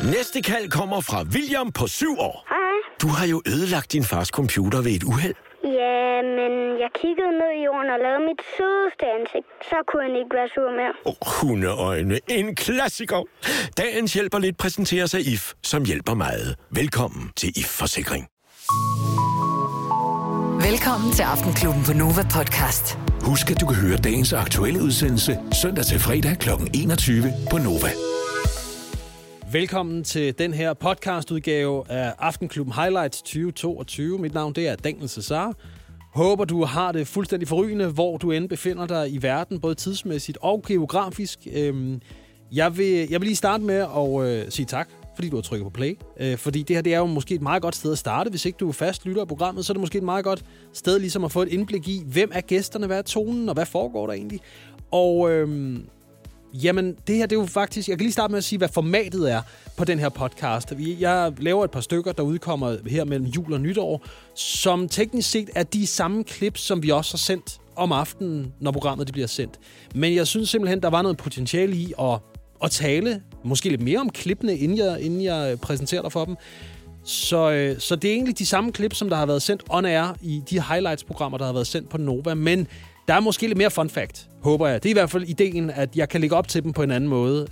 Næste kald kommer fra William på 7 år. Hej. Du har jo ødelagt din fars computer ved et uheld. Ja, men jeg kiggede ned i jorden og lavede mit sødeste ansigt. Så kunne han ikke være sur mere. Hundeøjne. En klassiker. Dagens hjælper lidt præsenteres af IF, som hjælper meget. Velkommen til IF Forsikring. Velkommen til Aftenklubben på Nova Podcast. Husk, at du kan høre dagens aktuelle udsendelse søndag til fredag kl. 21 på Nova. Velkommen til den her podcastudgave af Aftenklubben Highlights 2022. Mit navn det er Daniel Cesar. Håber, du har det fuldstændig forrygende, hvor du end befinder dig i verden, både tidsmæssigt og geografisk. Jeg vil lige starte med at sige tak, fordi du har trykket på play. Fordi det her det er jo måske et meget godt sted at starte. Hvis ikke du er fast lytter af programmet, så er det måske et meget godt sted ligesom at få et indblik i, hvem er gæsterne, hvad er tonen, og hvad foregår der egentlig. Og jamen, det her det er jo faktisk... Jeg kan lige starte med at sige, hvad formatet er på den her podcast. Jeg laver et par stykker, der udkommer her mellem jul og nytår, som teknisk set er de samme klip, som vi også har sendt om aftenen, når programmet det bliver sendt. Men jeg synes simpelthen, der var noget potentiale i at tale måske lidt mere om klippene, inden jeg præsenterer dig for dem. Så det er egentlig de samme klip, som der har været sendt on air i de highlights-programmer, der har været sendt på Nova, men der er måske lidt mere fun fact, håber jeg. Det er i hvert fald ideen, at jeg kan lægge op til dem på en anden måde.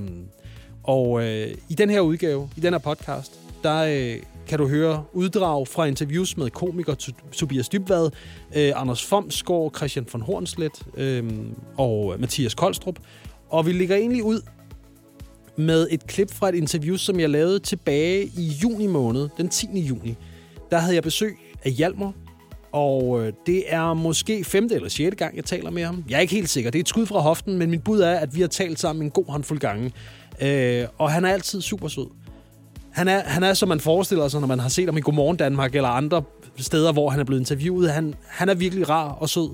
I den her udgave, i den her podcast, der kan du høre uddrag fra interviews med komiker Tobias Dybvad, Anders Fomsgaard, Christian von Hornslet og Mathias Kolstrup. Og vi lægger egentlig ud med et klip fra et interview, som jeg lavede tilbage i juni måned, den 10. juni. Der havde jeg besøg af Hjalmar, og det er måske 5. eller 6. gang, jeg taler med ham. Jeg er ikke helt sikker. Det er et skud fra hoften, men mit bud er, at vi har talt sammen en god håndfuld gange. Og han er altid super sød. Han er, som man forestiller sig, når man har set ham i Godmorgen Danmark eller andre steder, hvor han er blevet interviewet. Han er virkelig rar og sød.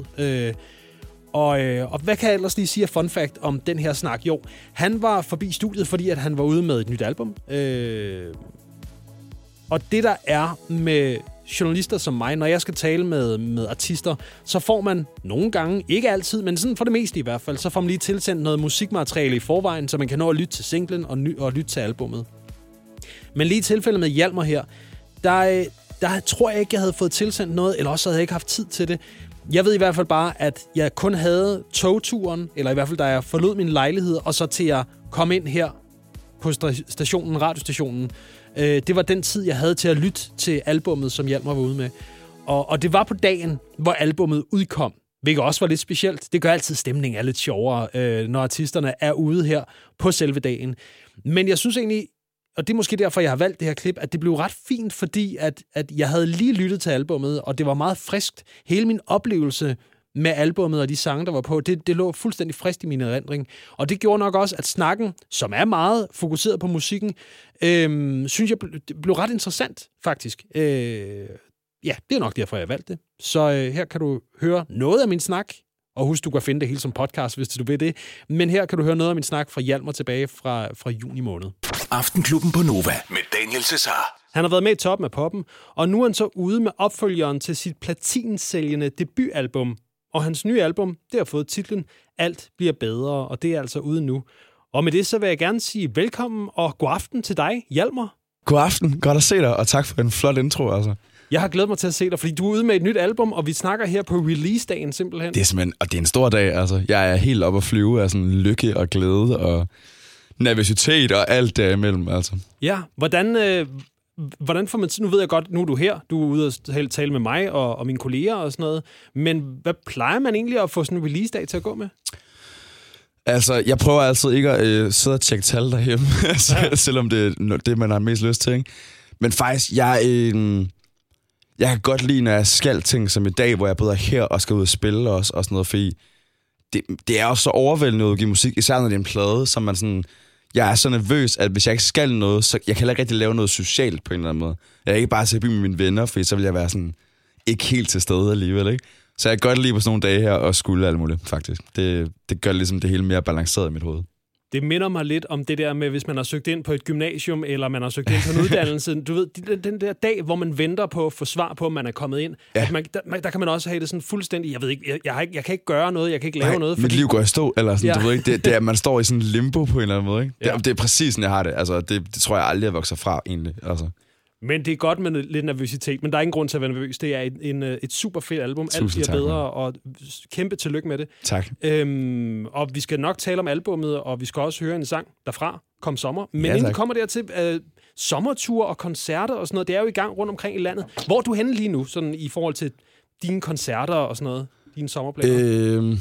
Og hvad kan jeg ellers lige sige af fun fact om den her snak? Jo, han var forbi studiet, fordi at han var ude med et nyt album. Og det der er med journalister som mig, når jeg skal tale med artister, så får man nogle gange, ikke altid, men sådan for det meste i hvert fald, så får man lige tilsendt noget musikmateriale i forvejen, så man kan nå at lytte til singlen og lytte til albummet. Men lige i tilfældet med Hjalmar her, der tror jeg ikke, jeg havde fået tilsendt noget, eller også havde jeg ikke haft tid til det. Jeg ved i hvert fald bare, at jeg kun havde togturen, eller i hvert fald da jeg forlod min lejlighed, og så til at komme ind her på stationen, radiostationen. Det var den tid, jeg havde til at lytte til albummet, som Hjalmar var ude med. Og det var på dagen, hvor albummet udkom, hvilket også var lidt specielt. Det gør altid stemningen er lidt sjovere, når artisterne er ude her på selve dagen. Men jeg synes egentlig, og det er måske derfor, jeg har valgt det her klip, at det blev ret fint, fordi at jeg havde lige lyttet til albummet, og det var meget friskt. Hele min oplevelse med albummet og de sange, der var på, det lå fuldstændig frisk i min erindring. Og det gjorde nok også, at snakken, som er meget fokuseret på musikken, synes jeg blev ret interessant, faktisk. Ja, det er nok derfor, jeg valgte det. Så her kan du høre noget af min snak, og husk, du kan finde det hele som podcast, hvis du vil det. Men her kan du høre noget af min snak fra Hjalmar tilbage fra juni måned. Aftenklubben på Nova med Daniel Cesar. Han har været med i toppen af poppen, og nu er han så ude med opfølgeren til sit platinsælgende debutalbum. Og hans nye album, det har fået titlen Alt bliver bedre, og det er altså ude nu. Og med det så vil jeg gerne sige velkommen og god aften til dig, Hjalmar. God aften, godt at se dig, og tak for en flot intro, altså. Jeg har glædet mig til at se dig, fordi du er ude med et nyt album, og vi snakker her på release-dagen simpelthen. Det er simpelthen, og det er en stor dag, altså. Jeg er helt oppe at flyve af sådan lykke og glæde og nervøsitet og alt derimellem, altså. Ja, hvordan får man... Nu ved jeg godt, nu er du her. Du er ude og tale med mig og mine kolleger og sådan noget. Men hvad plejer man egentlig at få sådan en release-dag til at gå med? Altså, jeg prøver altid ikke at sidde og tjekke tal derhjemme, selvom det er det, man har mest lyst til, ikke? Men faktisk, jeg kan godt lide, når jeg skal ting som i dag, hvor jeg både er her og skal ud og spille også, og sådan noget, fordi det er også så overvældende at give musik, især når det er en plade, som man sådan... Jeg er så nervøs, at hvis jeg ikke skal noget, så jeg kan heller ikke rigtig lave noget socialt på en eller anden måde. Jeg kan ikke bare se med mine venner, for så vil jeg være sådan ikke helt til stede alligevel, ikke? Så jeg kan godt lide på sådan nogle dage her og skulle alt muligt, faktisk. Det gør ligesom det hele mere balanceret i mit hoved. Det minder mig lidt om det der med, hvis man har søgt ind på et gymnasium, eller man har søgt ind på en uddannelse. Du ved, den der dag, hvor man venter på at få svar på, om man er kommet ind. Ja. Der kan man også have det sådan fuldstændig, jeg ved ikke, jeg kan ikke gøre noget, jeg kan ikke lave noget. Mit liv går i stå, eller sådan, du ved ikke, det er, man står i sådan en limbo på en eller anden måde, ikke? Det er præcis sådan, jeg har det. Altså, det tror jeg aldrig, jeg vokser fra, egentlig. Altså. Men det er godt med lidt nervøsitet, men der er ingen grund til at være nervøs. Det er et super fedt album. Alt bliver bedre, og kæmpe tillykke med det. Tak. Og vi skal nok tale om albummet, og vi skal også høre en sang derfra, Kom Sommer. Men inden vi kommer dertil, sommerture og koncerter og sådan noget, det er jo i gang rundt omkring i landet. Hvor er du henne lige nu, sådan i forhold til dine koncerter og sådan noget? Dine sommerplaner?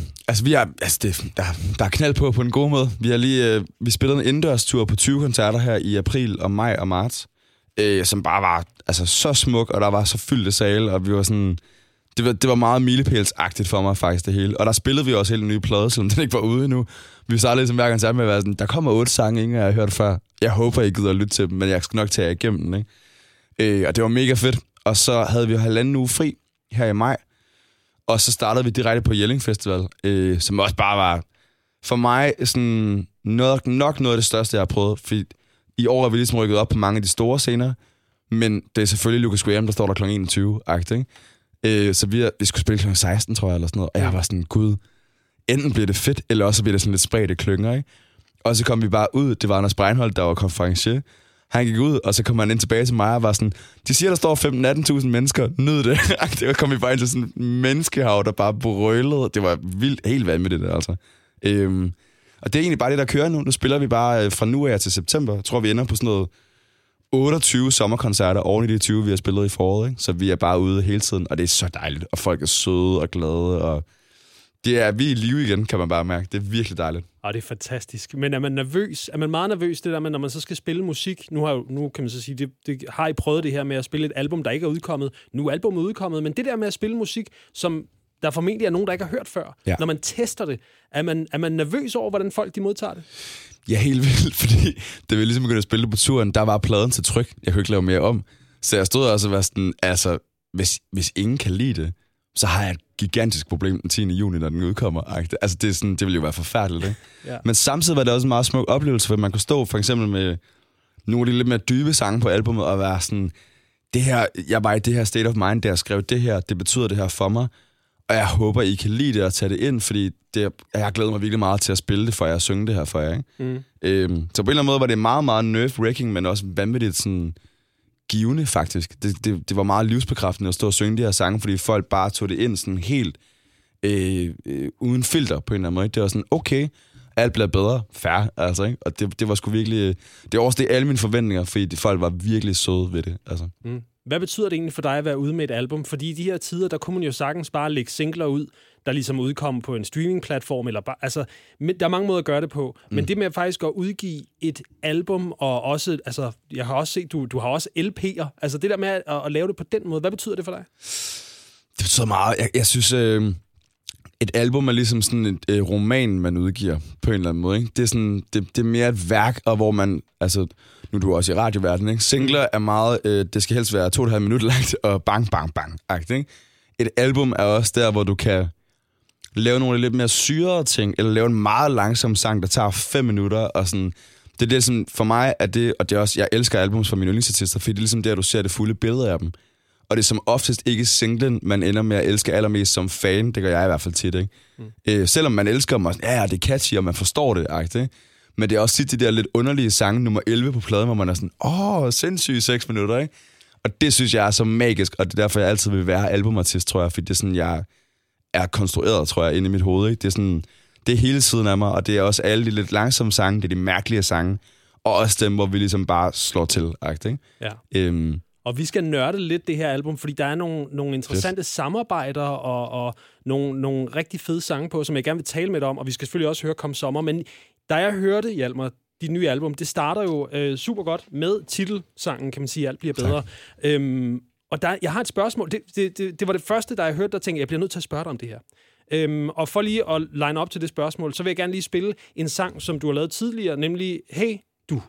Der er knald på en god måde. Vi har lige vi spillede en indendørstur på 20 koncerter her i april og maj og marts. Som bare var altså så smuk, og der var så fyldte sale, og vi var sådan... Det var meget milepælsagtigt for mig faktisk, det hele. Og der spillede vi også helt en ny plade, selvom den ikke var ude endnu. Vi startede ligesom hver koncert med at være sådan, der kommer 8 sange, ingen jeg har hørt før. Jeg håber, I gider at lytte til dem, men jeg skal nok tage jer igennem den, ikke? Og det var mega fedt. Og så havde vi 1,5 uge fri her i maj, og så startede vi direkte på Jelling Festival, som også bare var for mig sådan nok noget af det største, jeg har prøvet. Fordi i år er vi ligesom rykket op på mange af de store scener, men det er selvfølgelig Lucas Graham, der står der kl. 21-agtigt, ikke? Så vi skulle spille kl. 16, tror jeg, eller sådan noget, og jeg var sådan, gud, enten bliver det fedt, eller også bliver det sådan lidt spredte klynger, ikke? Og så kom vi bare ud, det var Anders Breinholt, der var konferencier. Han gik ud, og så kom han ind tilbage til mig og var sådan, de siger, der står 15-18.000 mennesker, nyd det. Det kom vi bare ind til sådan en menneskehav, der bare brølede. Det var vildt, helt vanvittigt, altså. Og det er egentlig bare det, der kører nu. Nu spiller vi bare fra nu af til september. Jeg tror, vi ender på sådan noget 28 sommerkoncerter oven i de 20, vi har spillet i foråret, ikke? Så vi er bare ude hele tiden, og det er så dejligt. Og folk er søde og glade, og vi er i live igen, kan man bare mærke. Det er virkelig dejligt. Og det er fantastisk. Men er man nervøs? Er man meget nervøs, det der med, når man så skal spille musik? Nu kan man så sige, det har I prøvet det her med at spille et album, der ikke er udkommet. Nu er albumet udkommet, men det der med at spille musik, som der formentlig er nogen, der ikke har hørt før. Ja. Når man tester det, er man nervøs over, hvordan folk de modtager det? Ja, helt vildt, fordi det var ligesom begyndt at spille på turen, der var pladen til tryk. Jeg kunne ikke lave mere om. Så jeg stod også og var sådan, altså, hvis ingen kan lide det, så har jeg et gigantisk problem den 10. juni, når den udkommer. Altså, det ville jo være forfærdeligt, ikke? Ja. Men samtidig var det også en meget smuk oplevelse, for man kunne stå for eksempel med nogle af de lidt mere dybe sange på albumet, og være sådan, det her, jeg var i det her state of mind, der jeg skrev det her, det betyder det her for mig, og jeg håber, I kan lide det og tage det ind, fordi jeg glæder mig virkelig meget til at spille det for jer og synge det her for jer, ikke? Så på en eller anden måde var det meget, meget nerve-wracking, men også vanvittigt sådan givende, faktisk. Det var meget livsbekræftende at stå og synge de her sange, fordi folk bare tog det ind sådan helt uden filter på en eller anden måde. Det var sådan, okay, alt bliver bedre, fair, altså, ikke? Og det var sgu virkelig... Det oversteg alle mine forventninger, fordi folk var virkelig søde ved det, altså. Hvad betyder det egentlig for dig at være ude med et album? Fordi i de her tider, der kunne man jo sagtens bare lægge singler ud, der ligesom udkommer på en streamingplatform, eller bare, altså, der er mange måder at gøre det på. Men det med faktisk at udgive et album, og også, altså, jeg har også set, du har også LP'er, altså det der med at lave det på den måde, hvad betyder det for dig? Det betyder meget. Jeg synes, et album er ligesom sådan et roman, man udgiver på en eller anden måde, ikke? Det er sådan, det er mere et værk, og hvor man, altså, nu er du også i radioverdenen, ikke? Singler er meget, det skal helst være 2,5 minutter langt, og bang, bang, bang, ikke? Et album er også der, hvor du kan lave nogle lidt mere syrede ting, eller lave en meget langsom sang, der tager 5 minutter, og sådan. Det er det, som for mig er det, og det er også, jeg elsker albums fra mine yndlingsartister, fordi det er ligesom der, du ser det fulde billede af dem. Og det er som oftest ikke singlen, man ender med at elske allermest som fan. Det gør jeg i hvert fald tit, ikke? Selvom man elsker dem, og ja, det er catchy, og man forstår det, ikke? Men det er også tit de der lidt underlige sange, nummer 11 på pladen, hvor man er sådan, sindssygt 6 minutter, ikke? Og det synes jeg er så magisk, og det er derfor, jeg altid vil være albumartist, tror jeg, fordi det er sådan, jeg er konstrueret, tror jeg, inde i mit hoved, ikke? Det er sådan, det er hele tiden af mig, og det er også alle de lidt langsomme sange, det er de mærkelige sange, og også dem, hvor vi ligesom bare slår til, ikke? Ja. Og vi skal nørde lidt det her album, fordi der er nogle interessante samarbejder og nogle rigtig fede sange på, som jeg gerne vil tale med dig om, og vi skal selvfølgelig også høre Kom Sommer. Men da jeg hørte, Hjalmar, dit nye album, det starter jo super godt med titelsangen, kan man sige, Alt bliver bedre. Og jeg har et spørgsmål. Det var det første, da jeg hørte, der tænkte jeg bliver nødt til at spørge dig om det her. Og for lige at line op til det spørgsmål, så vil jeg gerne lige spille en sang, som du har lavet tidligere, nemlig Hey Du.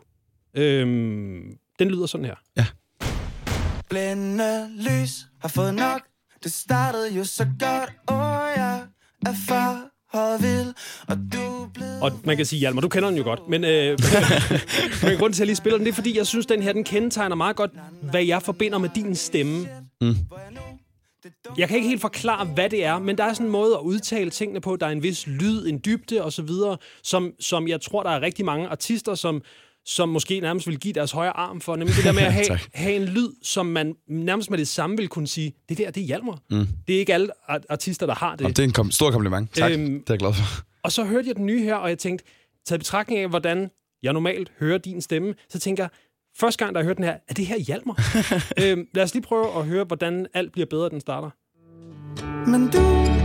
Den lyder sådan her. Ja. Blændende lys har fået nok. Det startede jo så godt. Jeg er for vild, og du er blevet Og man kan sige, Hjalmar, du kender den jo godt, men grunden til, at jeg lige spiller den, det er, fordi jeg synes, den her, den kendetegner meget godt, hvad jeg forbinder med din stemme. Jeg kan ikke helt forklare, hvad det er, men der er sådan en måde at udtale tingene på. Der er en vis lyd, en dybde osv., som jeg tror, der er rigtig mange artister, som måske nærmest vil give deres højre arm for. Nemlig det der med at have en lyd, som man nærmest med det samme vil kunne sige, det er Hjalmar. Det er ikke alle artister, der har det. Og det er en stor kompliment. Tak, det er jeg glad for. Og så hørte jeg den nye her, og jeg tænkte, taget i betragtning af, hvordan jeg normalt hører din stemme, så tænker jeg, første gang, da jeg hørte den her, er det her Hjalmar? Lad os lige prøve at høre, hvordan alt bliver bedre, den starter. Men du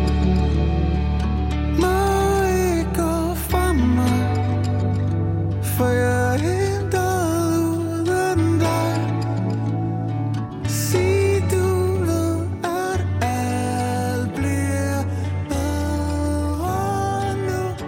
må ikke gå fra mig, for jeg er helt uden dig. Sig du ved, at alt bliver bedre nu.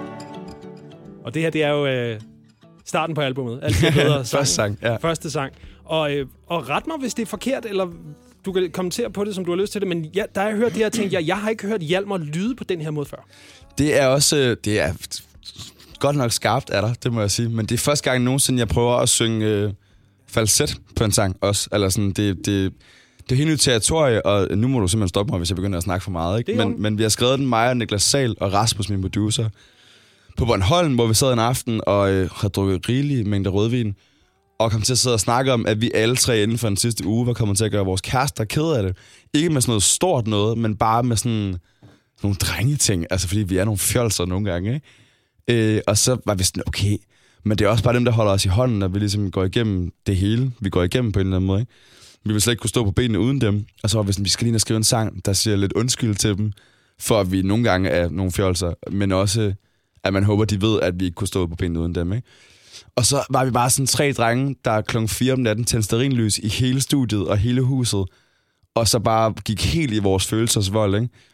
Og det her, det er jo starten på albumet. Alt bliver bedre. Første sang, ja. Første sang. Og ret mig, hvis det er forkert, eller du kan kommentere på det, som du har lyst til det, men da jeg hørte det her, tænkte jeg har ikke hørt Hjalmar lyde på den her måde før. Det er også, det er godt nok skarpt af dig, det må jeg sige, men det er første gang nogensinde, jeg prøver at synge falset på en sang også, eller sådan, det er helt nyt territorie, og nu må du simpelthen stoppe mig, hvis jeg begynder at snakke for meget, ikke? Men vi har skrevet den, mig og Niklas Sahl og Rasmus, min producer, på Bornholm, hvor vi sad en aften og har drukket rigelige mængder rødvin, og kom til at sidde og snakke om, at vi alle tre inden for den sidste uge var kommet til at gøre vores kærester ked af det. Ikke med sådan noget stort noget, men bare med sådan nogle drengeting. Altså, fordi vi er nogle fjolser nogle gange, ikke? Og så var vi sådan, okay, men det er også bare dem, der holder os i hånden, når vi ligesom går igennem det hele. Vi går igennem på en eller anden måde, ikke? Vi vil slet ikke kunne stå på benene uden dem. Og så var vi sådan, vi skal lige ind skrive en sang, der siger lidt undskyld til dem, for at vi nogle gange er nogle fjolser, men også, at man håber, de ved, at vi ikke kunne stå på benene uden dem, ikke? Og så var vi bare sådan 3 drenge, der klokken 4 om natten tændte stearinlys i hele studiet og hele huset, og så bare gik helt i vores følelsesvold,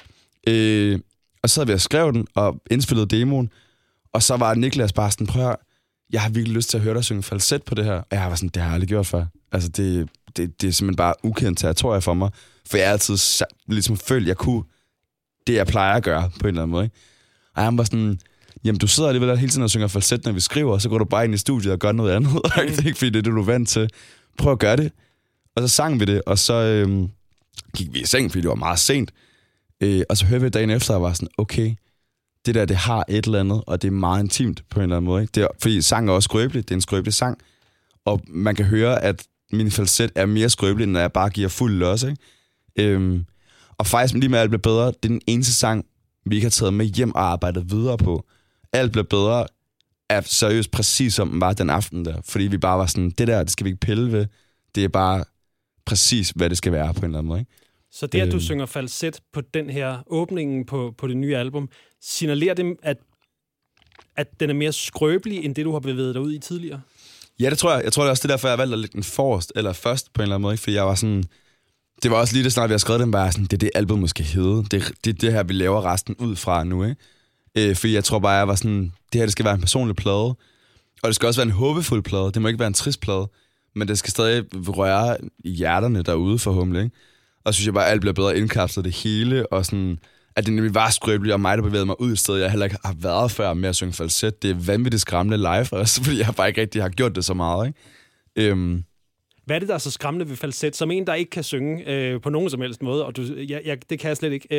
ikke? Og så havde vi og skrev den og indspillede demoen, og så var Niklas bare sådan, prøv at høre, jeg har virkelig lyst til at høre dig synge falset på det her. Og jeg var sådan, det har jeg aldrig gjort før. Altså, det er simpelthen bare ukendt territorie for mig, for jeg har altid ligesom følt, jeg kunne det, jeg plejer at gøre på en eller anden måde, ikke? Og han var sådan, jamen, du sidder alligevel hele tiden og synger falset, når vi skriver, og så går du bare ind i studiet og gør noget andet. Det er ikke, fordi det er det, du er vant til. Prøv at gøre det. Og så sang vi det, og så gik vi i seng, fordi det var meget sent. Og så hørte vi dagen efter, og var sådan, okay, det der, det har et eller andet, og det er meget intimt på en eller anden måde. Ikke? Det er, fordi sangen er også skrøbelig, det er en skrøbelig sang, og man kan høre, at min falset er mere skrøbelig, når jeg bare giver fuld los, ikke? Og faktisk lige med alt bliver bedre, det er den eneste sang, vi ikke har taget med hjem og arbejdet videre på. Alt blev bedre, er seriøst præcis som den var den aften der. Fordi vi bare var sådan, det der, det skal vi ikke pille ved. Det er bare præcis, hvad det skal være på en eller anden måde, ikke? Så det, at du synger falset på den her åbningen på det nye album, signalerer det, at den er mere skrøbelig, end det, du har bevæget dig ud i tidligere? Ja, det tror jeg. Jeg tror det er også det derfor, jeg valgte at lægge den forrest, eller først på en eller anden måde, ikke? Fordi jeg var sådan, det var også lige det snart, vi har skrevet den, bare sådan, det er det album måske hedde. Det er det her, vi laver resten ud fra nu, ikke? Fordi jeg tror bare, jeg var sådan, det her, det skal være en personlig plade, og det skal også være en håbefuld plade. Det må ikke være en trist plade, men det skal stadig røre i hjerterne derude forhåbentlig, ikke? Og så synes jeg bare, at alt bliver bedre indkapslet det hele, og sådan, at det nemlig var skrøbeligt, og mig, der bevægede mig ud et sted, jeg heller ikke har været før med at synge falset. Det er vanvittigt skræmmende live også, fordi jeg bare ikke rigtig har gjort det så meget, ikke? Hvad er det, der er så skræmmende ved falset? Som en, der ikke kan synge på nogen som helst måde, og det kan jeg slet ikke.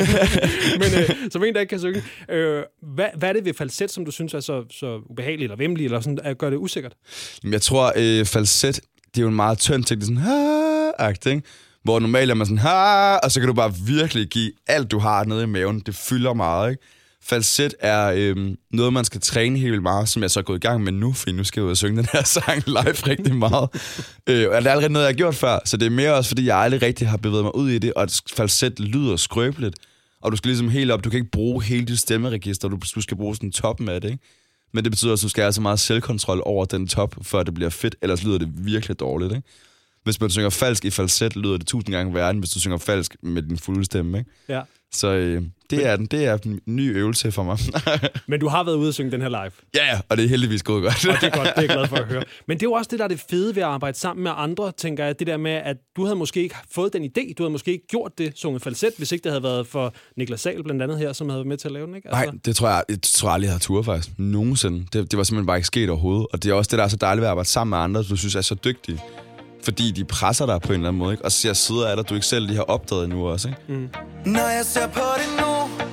Men som en, der ikke kan synge. Hvad er det ved falset, som du synes er så ubehageligt eller vemmeligt, eller sådan, at gøre det usikkert? Jeg tror, falset, det er jo en meget tynd ting, det er sådan, ha-agtigt, ikke? Hvor normalt er man sådan, ha, og så kan du bare virkelig give alt, du har nede i maven. Det fylder meget, ikke? Falset er noget, man skal træne helt vildt meget, som jeg så er gået i gang med nu, fordi nu skal jeg ud og synge den her sang live rigtig meget. Og det er allerede noget, jeg har gjort før, så det er mere også, fordi jeg aldrig rigtig har bevæget mig ud i det, og falset lyder skrøbeligt, og du skal ligesom helt op, du kan ikke bruge hele dit stemmeregister, du skal bruge sådan toppen af det, ikke? Men det betyder også, at du skal have så meget selvkontrol over den top, før det bliver fedt, ellers lyder det virkelig dårligt, ikke? Hvis man synger falsk i falset, lyder det 1000 gange værre, end hvis du synger falsk med din fulde stemme, ikke? Ja. Så det er en ny øvelse for mig. Men du har været ude og synge den her live. Ja, og det er heldigvis gået godt. Og det er godt, det er jeg glad for at høre. Men det er jo også det, der er det fede ved at arbejde sammen med andre, tænker jeg. Det der med, at du havde måske ikke fået den idé, du havde måske ikke gjort det, sunget falset, hvis ikke det havde været for Niklas Sahl blandt andet her, som havde været med til at lave den, ikke? Altså... Nej, det tror jeg aldrig, jeg har tur faktisk. Nogensinde. Det var simpelthen bare ikke sket overhovedet. Og det er også det, der er så dejligt ved at arbejde sammen med andre, du synes er så dygtige. Fordi de presser dig på en eller anden måde, ikke? Og ser sider af dig, du ikke selv lige har opdaget endnu også, ikke? Mm. Når jeg ser på det nu,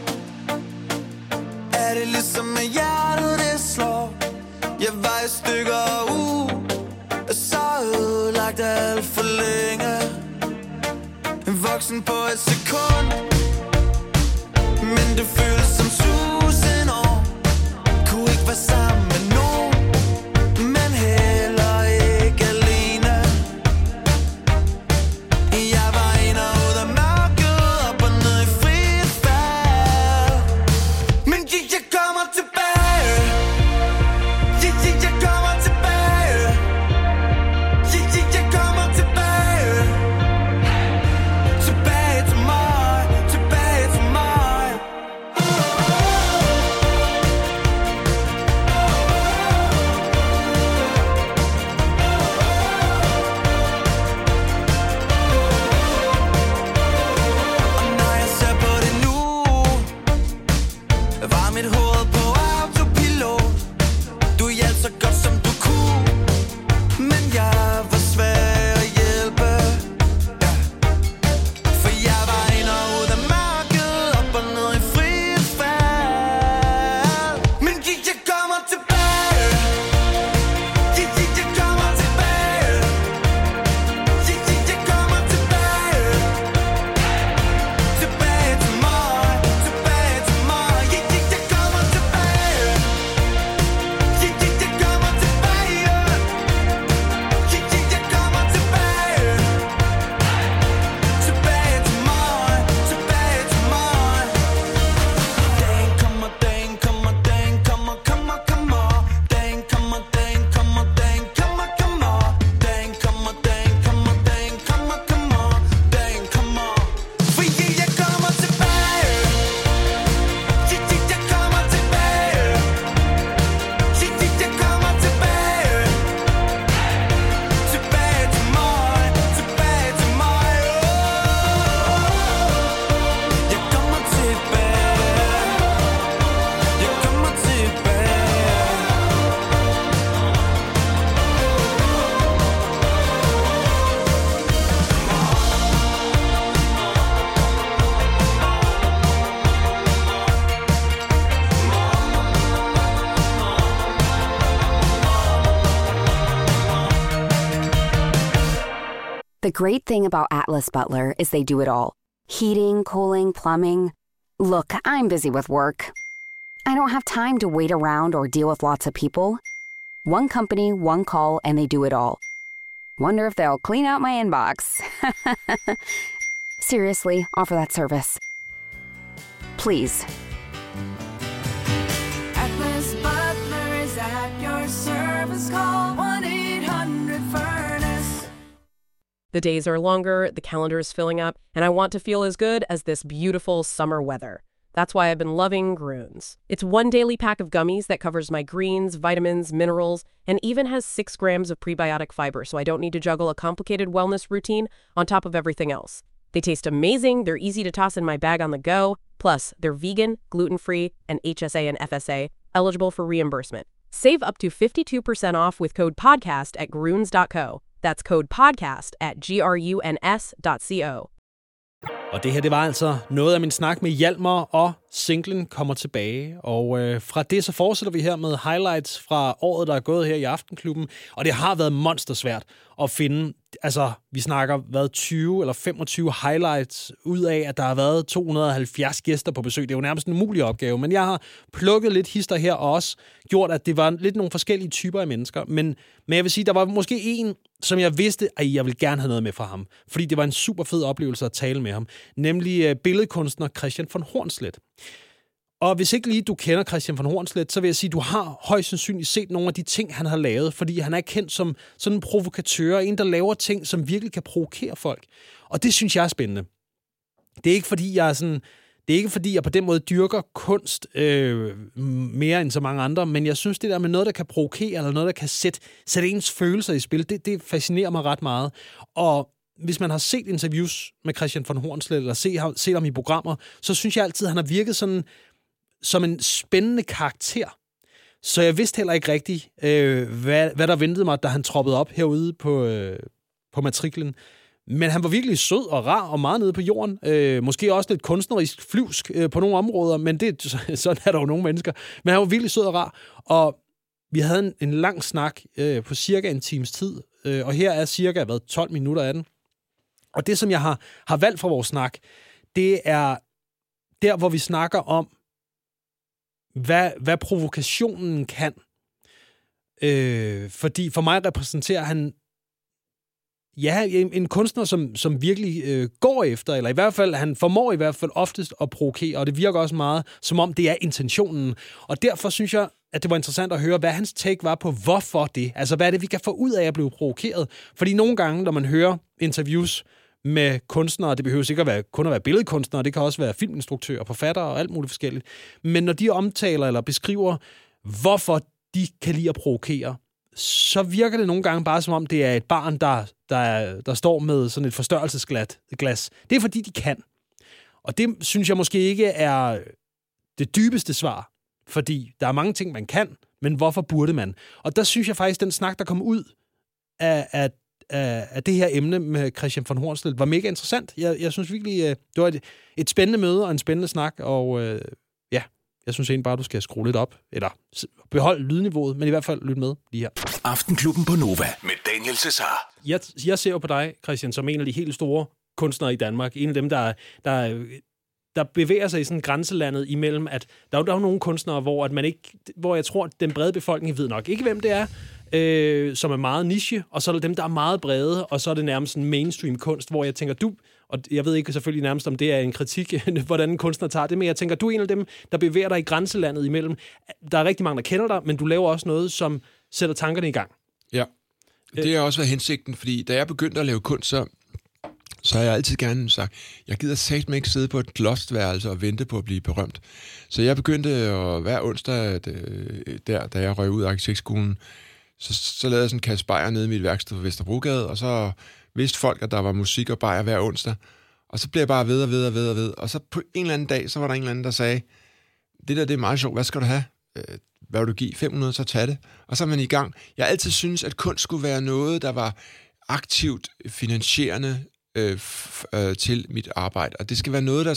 er det ligesom med hjertet, det slår. Jeg var i stykker så ødelagt alt for længe. En voksen på et sekund, men det føles som 1000 år. Kunne ikke være sammen med nogen, men heller ikke alene. Jeg var ind og ud af mørket, op og ned i frit fald. Men jeg kommer tilbage. Jeg kommer tilbage. Jeg kommer tilbage. Tilbage til mig. Tilbage til mig. Og når jeg ser på det nu, var mit hoved på autopilot. Du hjalp så godt som du kunne, men jeg var svær at hjælpe. Ja. For jeg var ind og ud af mørket, op og ned i frit fald. Men jeg kommer tilbage. Jeg kommer tilbage. Jeg kommer tilbage. Tilbage til mig. Tilbage til mig. Jeg kommer tilbage. Jeg kommer tilbage. Jeg kommer tilbage. Tilbage til mig. Tilbage til mig. Dagen kommer, dagen kommer, dagen kommer, kommer, kommer. Dagen kommer, dagen kommer, dagen kommer, kommer. Dagen kommer, dagen kommer, dagen kommer, kommer. Dagen kommer. For jeg kommer tilbage. Jeg kommer tilbage. Jeg kommer tilbage. Tilbage til mig. Tilbage til mig. Jeg kommer tilbage. Jeg kommer tilbage. The great thing about Atlas Butler is they do it all. Heating, cooling, plumbing. Look, I'm busy with work. I don't have time to wait around or deal with lots of people. One company, one call, and they do it all. Wonder if they'll clean out my inbox. Seriously, offer that service. Please. Atlas Butler is at your service. Call 1-800-FURNACE. The days are longer, the calendar is filling up, and I want to feel as good as this beautiful summer weather. That's why I've been loving Grüns. It's one daily pack of gummies that covers my greens, vitamins, minerals, and even has 6 grams of prebiotic fiber, so I don't need to juggle a complicated wellness routine on top of everything else. They taste amazing, they're easy to toss in my bag on the go, plus they're vegan, gluten-free, and HSA and FSA, eligible for reimbursement. Save up to 52% off with code PODCAST at Grüns.co. That's code podcast at gruns.co. Og det her, det var altså noget af min snak med Hjalmar, og singlen kommer tilbage. Og fra det, så fortsætter vi her med highlights fra året, der er gået her i Aftenklubben. Og det har været monstersvært at finde, altså vi snakker, 20 eller 25 highlights ud af, at der har været 270 gæster på besøg. Det er jo nærmest en umulig opgave, men jeg har plukket lidt hister her, og også gjort, at det var lidt nogle forskellige typer af mennesker. Men jeg vil sige, der var måske en, som jeg vidste, at jeg ville gerne have noget med fra ham. Fordi det var en super fed oplevelse at tale med ham. Nemlig billedkunstner Christian von Hornslet. Og hvis ikke lige du kender Christian von Hornslet, så vil jeg sige, at du har højst sandsynligt set nogle af de ting, han har lavet, fordi han er kendt som sådan en provokatør, en, der laver ting, som virkelig kan provokere folk. Og det synes jeg er spændende. Det er ikke, fordi jeg er sådan det er ikke, fordi jeg på den måde dyrker kunst mere end så mange andre, men jeg synes, det der med noget, der kan provokere, eller noget, der kan sætte ens følelser i spil, det fascinerer mig ret meget. Og hvis man har set interviews med Christian von Hornslet, eller set ham i programmer, så synes jeg altid, at han har virket sådan, som en spændende karakter. Så jeg vidste heller ikke rigtigt, hvad der ventede mig, da han troppede op herude på matriklen. Men han var virkelig sød og rar og meget nede på jorden. Måske også lidt kunstnerisk flyvsk på nogle områder, men sådan er der jo nogle mennesker. Men han var virkelig sød og rar. Og vi havde en lang snak på cirka en times tid. Og her er cirka 12 minutter af den. Og det, som jeg har valgt fra vores snak, det er der, hvor vi snakker om, hvad provokationen kan. Fordi for mig repræsenterer han en kunstner, som virkelig går efter, eller i hvert fald, han formår i hvert fald oftest at provokere, og det virker også meget, som om det er intentionen. Og derfor synes jeg, at det var interessant at høre, hvad hans take var på, hvorfor det. Altså, hvad er det, vi kan få ud af at blive provokeret? Fordi nogle gange, når man hører interviews med kunstnere, det behøver ikke kun at være billedkunstnere, det kan også være filminstruktører, forfattere og alt muligt forskelligt. Men når de omtaler eller beskriver, hvorfor de kan lide at provokere, så virker det nogle gange bare som om, det er et barn, der står med sådan et forstørrelsesglas. Det er fordi, de kan. Og det synes jeg måske ikke er det dybeste svar, fordi der er mange ting, man kan, men hvorfor burde man? Og der synes jeg faktisk, den snak, der kom ud af det her emne med Christian von Hornslet, var mega interessant. Jeg synes virkelig, det var et spændende møde og en spændende snak, og jeg synes egentlig bare, du skal skrue lidt op, eller beholde lydniveauet, men i hvert fald lytte med lige her. Aftenklubben på Nova med Daniel Cesar. Jeg ser jo på dig, Christian, som en af de helt store kunstnere i Danmark. En af dem, der bevæger sig i sådan grænselandet imellem, at der er jo nogle kunstnere, hvor jeg tror, at den brede befolkning ved nok ikke, hvem det er, som er meget niche, og så er der dem, der er meget brede, og så er det nærmest sådan mainstream kunst, hvor jeg tænker, og jeg ved ikke selvfølgelig nærmest, om det er en kritik, hvordan en kunstner tager det, men jeg tænker, du er en af dem, der bevæger dig i grænselandet imellem. Der er rigtig mange, der kender dig, men du laver også noget, som sætter tankerne i gang. Ja, det har også været hensigten, fordi da jeg begyndte at lave kunst, så har jeg altid gerne sagt, jeg gider satme ikke sidde på et lostværelse og vente på at blive berømt. Så jeg begyndte hver onsdag, da jeg røg ud af arkitektskolen, så lavede jeg sådan en kasse bajer nede i mit værksted på Vesterbrogade, og så vidste folk, at der var musik og bajer hver onsdag. Og så blev jeg bare ved. Og så på en eller anden dag, så var der en eller anden, der sagde, det er meget sjovt, hvad skal du have? Hvad vil du give? 500, så tag det. Og så er man i gang. Jeg har altid syntes, at kunst skulle være noget, der var aktivt finansierende til mit arbejde. Og det skal være noget, der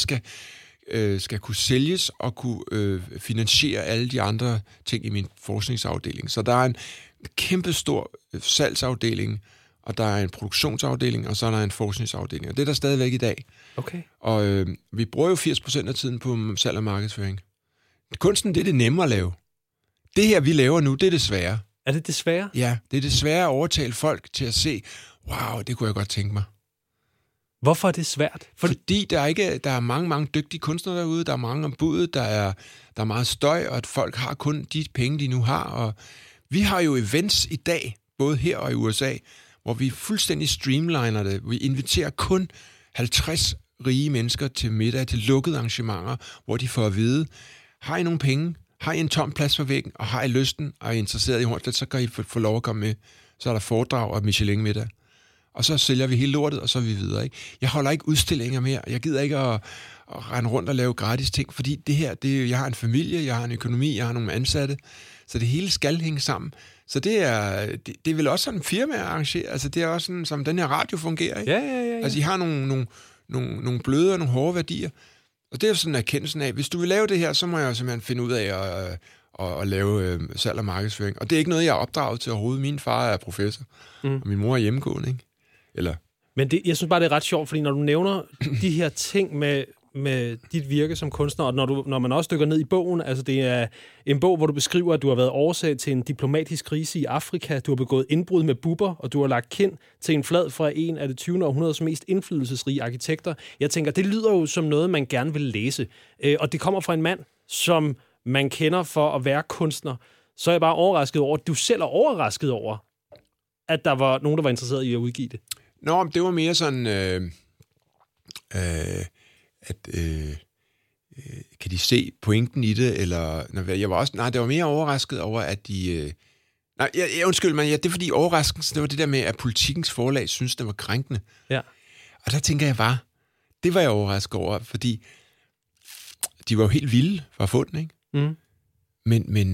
skal kunne sælges og kunne finansiere alle de andre ting i min forskningsafdeling. Så der er en kæmpe stor salgsafdeling, og der er en produktionsafdeling, og så er der en forskningsafdeling. Og det er der stadigvæk i dag. Okay. Og vi bruger jo 80% af tiden på salg og markedsføring. Kunsten, det er det nemme at lave. Det her, vi laver nu, det er det svære. Er det svære? Ja, det er det svære at overtale folk til at se, wow, det kunne jeg godt tænke mig. Hvorfor er det svært? Fordi der er mange dygtige kunstnere derude, der er mange om budet, der er meget støj, og at folk har kun de penge, de nu har. Og vi har jo events i dag, både her og i USA, hvor vi fuldstændig streamliner det. Vi inviterer kun 50 rige mennesker til middag, til lukkede arrangementer, hvor de får at vide, har I nogle penge? Har I en tom plads på væggen? Og har I lysten? Og er I interesseret i Hornslet, så kan I få lov at komme med. Så er der foredrag og Michelin middag. Og så sælger vi hele lortet, og så er vi videre. Ikke? Jeg holder ikke udstillinger mere. Jeg gider ikke at rende rundt og lave gratis ting, fordi det her, jeg har en familie, jeg har en økonomi, jeg har nogle ansatte, så det hele skal hænge sammen. Så det er vel også sådan en firma at arrangere. Altså det er også sådan, som den her radio fungerer. Ikke? Ja. Altså I har nogle bløde og nogle hårde værdier. Og det er sådan en erkendelsen af, hvis du vil lave det her, så må jeg simpelthen finde ud af at lave salg og markedsføring. Og det er ikke noget, jeg er opdraget til overhovedet. Min far er professor, og min mor er hjemmegående, ikke? Men jeg synes bare, det er ret sjovt, fordi når du nævner de her ting med dit virke som kunstner, og når man også dykker ned i bogen, altså det er en bog, hvor du beskriver, at du har været årsag til en diplomatisk krise i Afrika, du har begået indbrud med bubber, og du har lagt kind til en flad fra en af det 20. århundredes mest indflydelsesrige arkitekter. Jeg tænker, det lyder jo som noget, man gerne vil læse. Og det kommer fra en mand, som man kender for at være kunstner. Så er jeg bare overrasket over, at du selv er overrasket over, at der var nogen, der var interesseret i at udgive det. Nå, det var mere sådan, kan de se pointen i det, eller jeg var også, det var mere overrasket over, at de... undskyld mig, det er fordi overraskelsen, det var det der med, at Politikens Forlag synes, det var krænkende. Ja. Og der tænker jeg bare, det var jeg overrasket over, fordi de var jo helt vilde for at få den, ikke? Mm. Men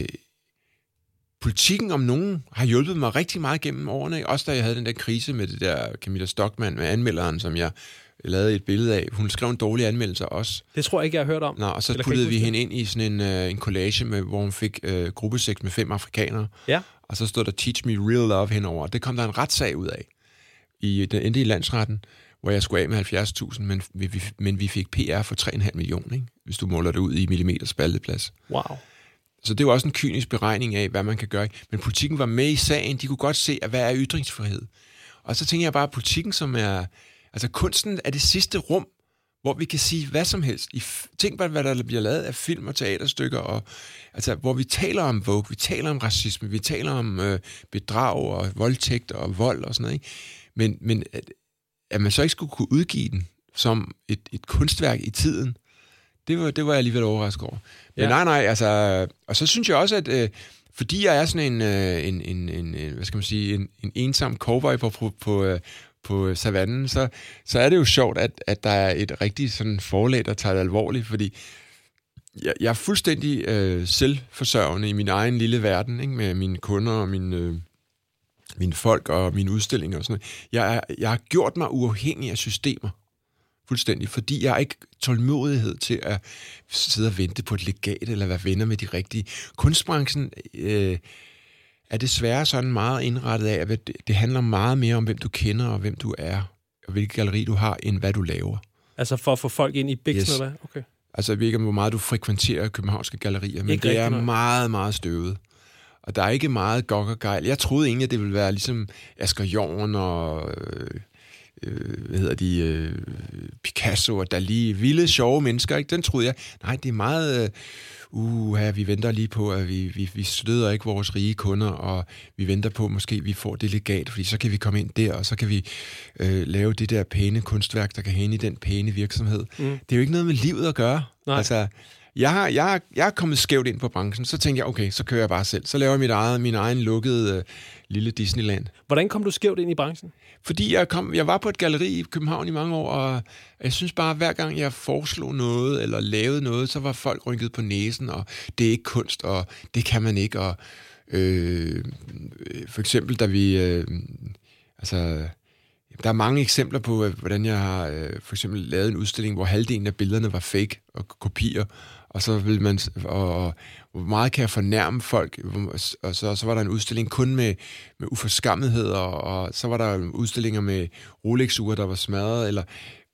Politikken om nogen har hjulpet mig rigtig meget gennem årene, ikke? Også da jeg havde den der krise med det der Camilla Stockmann med anmelderen, som jeg lavede et billede af. Hun skrev en dårlig anmeldelse også. Det tror jeg ikke, jeg har hørt om. Nå, og så puttede vi hende ind i sådan en collage, hvor hun fik gruppesex med 5 afrikanere. Ja. Og så stod der Teach Me Real Love henover. Og det kom der en retssag ud af. Den endte i landsretten, hvor jeg skulle af med 70.000, men vi fik PR for 3,5 millioner, ikke? Hvis du måler det ud i millimeter spalteplads. Wow. Så det var også en kynisk beregning af, hvad man kan gøre. Men Politikken var med i sagen. De kunne godt se, at hvad er ytringsfrihed. Og så tænker jeg bare, at Politikken, som er... Altså kunsten er det sidste rum, hvor vi kan sige hvad som helst. Tænk bare, hvad der bliver lavet af film og teaterstykker, og, altså, hvor vi taler om Vogue, vi taler om racisme, vi taler om bedrag og voldtægt og vold og sådan noget. Ikke? Men at man så ikke skulle kunne udgive den som et kunstværk i tiden, det var jeg alligevel overrasket over. Men nej, altså... Og så synes jeg også, at fordi jeg er sådan en hvad skal man sige, en ensom cowboy på savannen, så er det jo sjovt, at der er et rigtigt sådan forlag, der tager det alvorligt, fordi jeg er fuldstændig selvforsørgende i min egen lille verden, ikke? Med mine kunder og mine folk og mine udstillinger og sådan noget. Jeg har gjort mig uafhængig af systemer, fuldstændig, fordi jeg har ikke tålmodighed til at sidde og vente på et legat, eller være venner med de rigtige. Kunstbranchen er desværre sådan meget indrettet af, at det handler meget mere om, hvem du kender, og hvem du er, og hvilket galleri du har, end hvad du laver. Altså for at få folk ind i biksen, yes. Eller hvad? Okay. Altså jeg ved ikke, hvor meget du frekventerer københavnske gallerier, men det er meget, meget støvet. Og der er ikke meget gok og gejl. Jeg troede egentlig, at det ville være ligesom Asger Jorn og... Picasso og Dalí, vilde, sjove mennesker, ikke? Den troede jeg. Nej, det er meget... vi venter lige på, at vi støder ikke vores rige kunder, og vi venter på, måske vi får det legat, fordi så kan vi komme ind der, og så kan vi lave det der pæne kunstværk, der kan hænge i den pæne virksomhed. Mm. Det er jo ikke noget med livet at gøre. Nej. Altså, jeg er kommet skævt ind på branchen, så tænkte jeg, okay, så kører jeg bare selv. Så laver jeg min egen lukkede lille Disneyland. Hvordan kom du skævt ind i branchen? Fordi jeg var på et galleri i København i mange år, og jeg synes bare, hver gang jeg foreslog noget, eller lavede noget, så var folk rynket på næsen, og det er ikke kunst, og det kan man ikke. Og for eksempel, da vi... der er mange eksempler på, hvordan jeg har for eksempel lavet en udstilling, hvor halvdelen af billederne var fake og kopier, og så vil man... Og hvor meget kan jeg fornærme folk? Og så var der en udstilling kun med uforskammethed, og så var der udstillinger med Rolex-ure, der var smadret, eller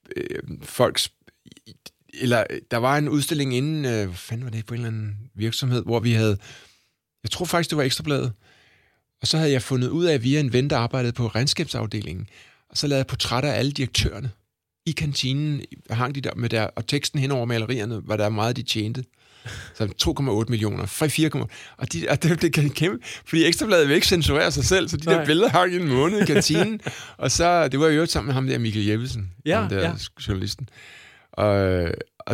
eller der var en udstilling inden, hvad fanden var det, på en eller anden virksomhed, hvor vi havde... Jeg tror faktisk, det var Ekstrabladet. Og så havde jeg fundet ud af, via en ven, der arbejdede på regnskabsafdelingen, og så lavede jeg portrætter af alle direktørerne. I kantinen hang de der med der, og teksten hen over malerierne, var der meget, de tjente. Så 2,8 millioner, 4,8. Og det kan kæmpe, fordi Ekstrabladet vil ikke censurere sig selv, så de der billeder hang i en måned i kantinen. Og så, det var jo sammen med ham der, Michael Jeppesen, journalisten. Og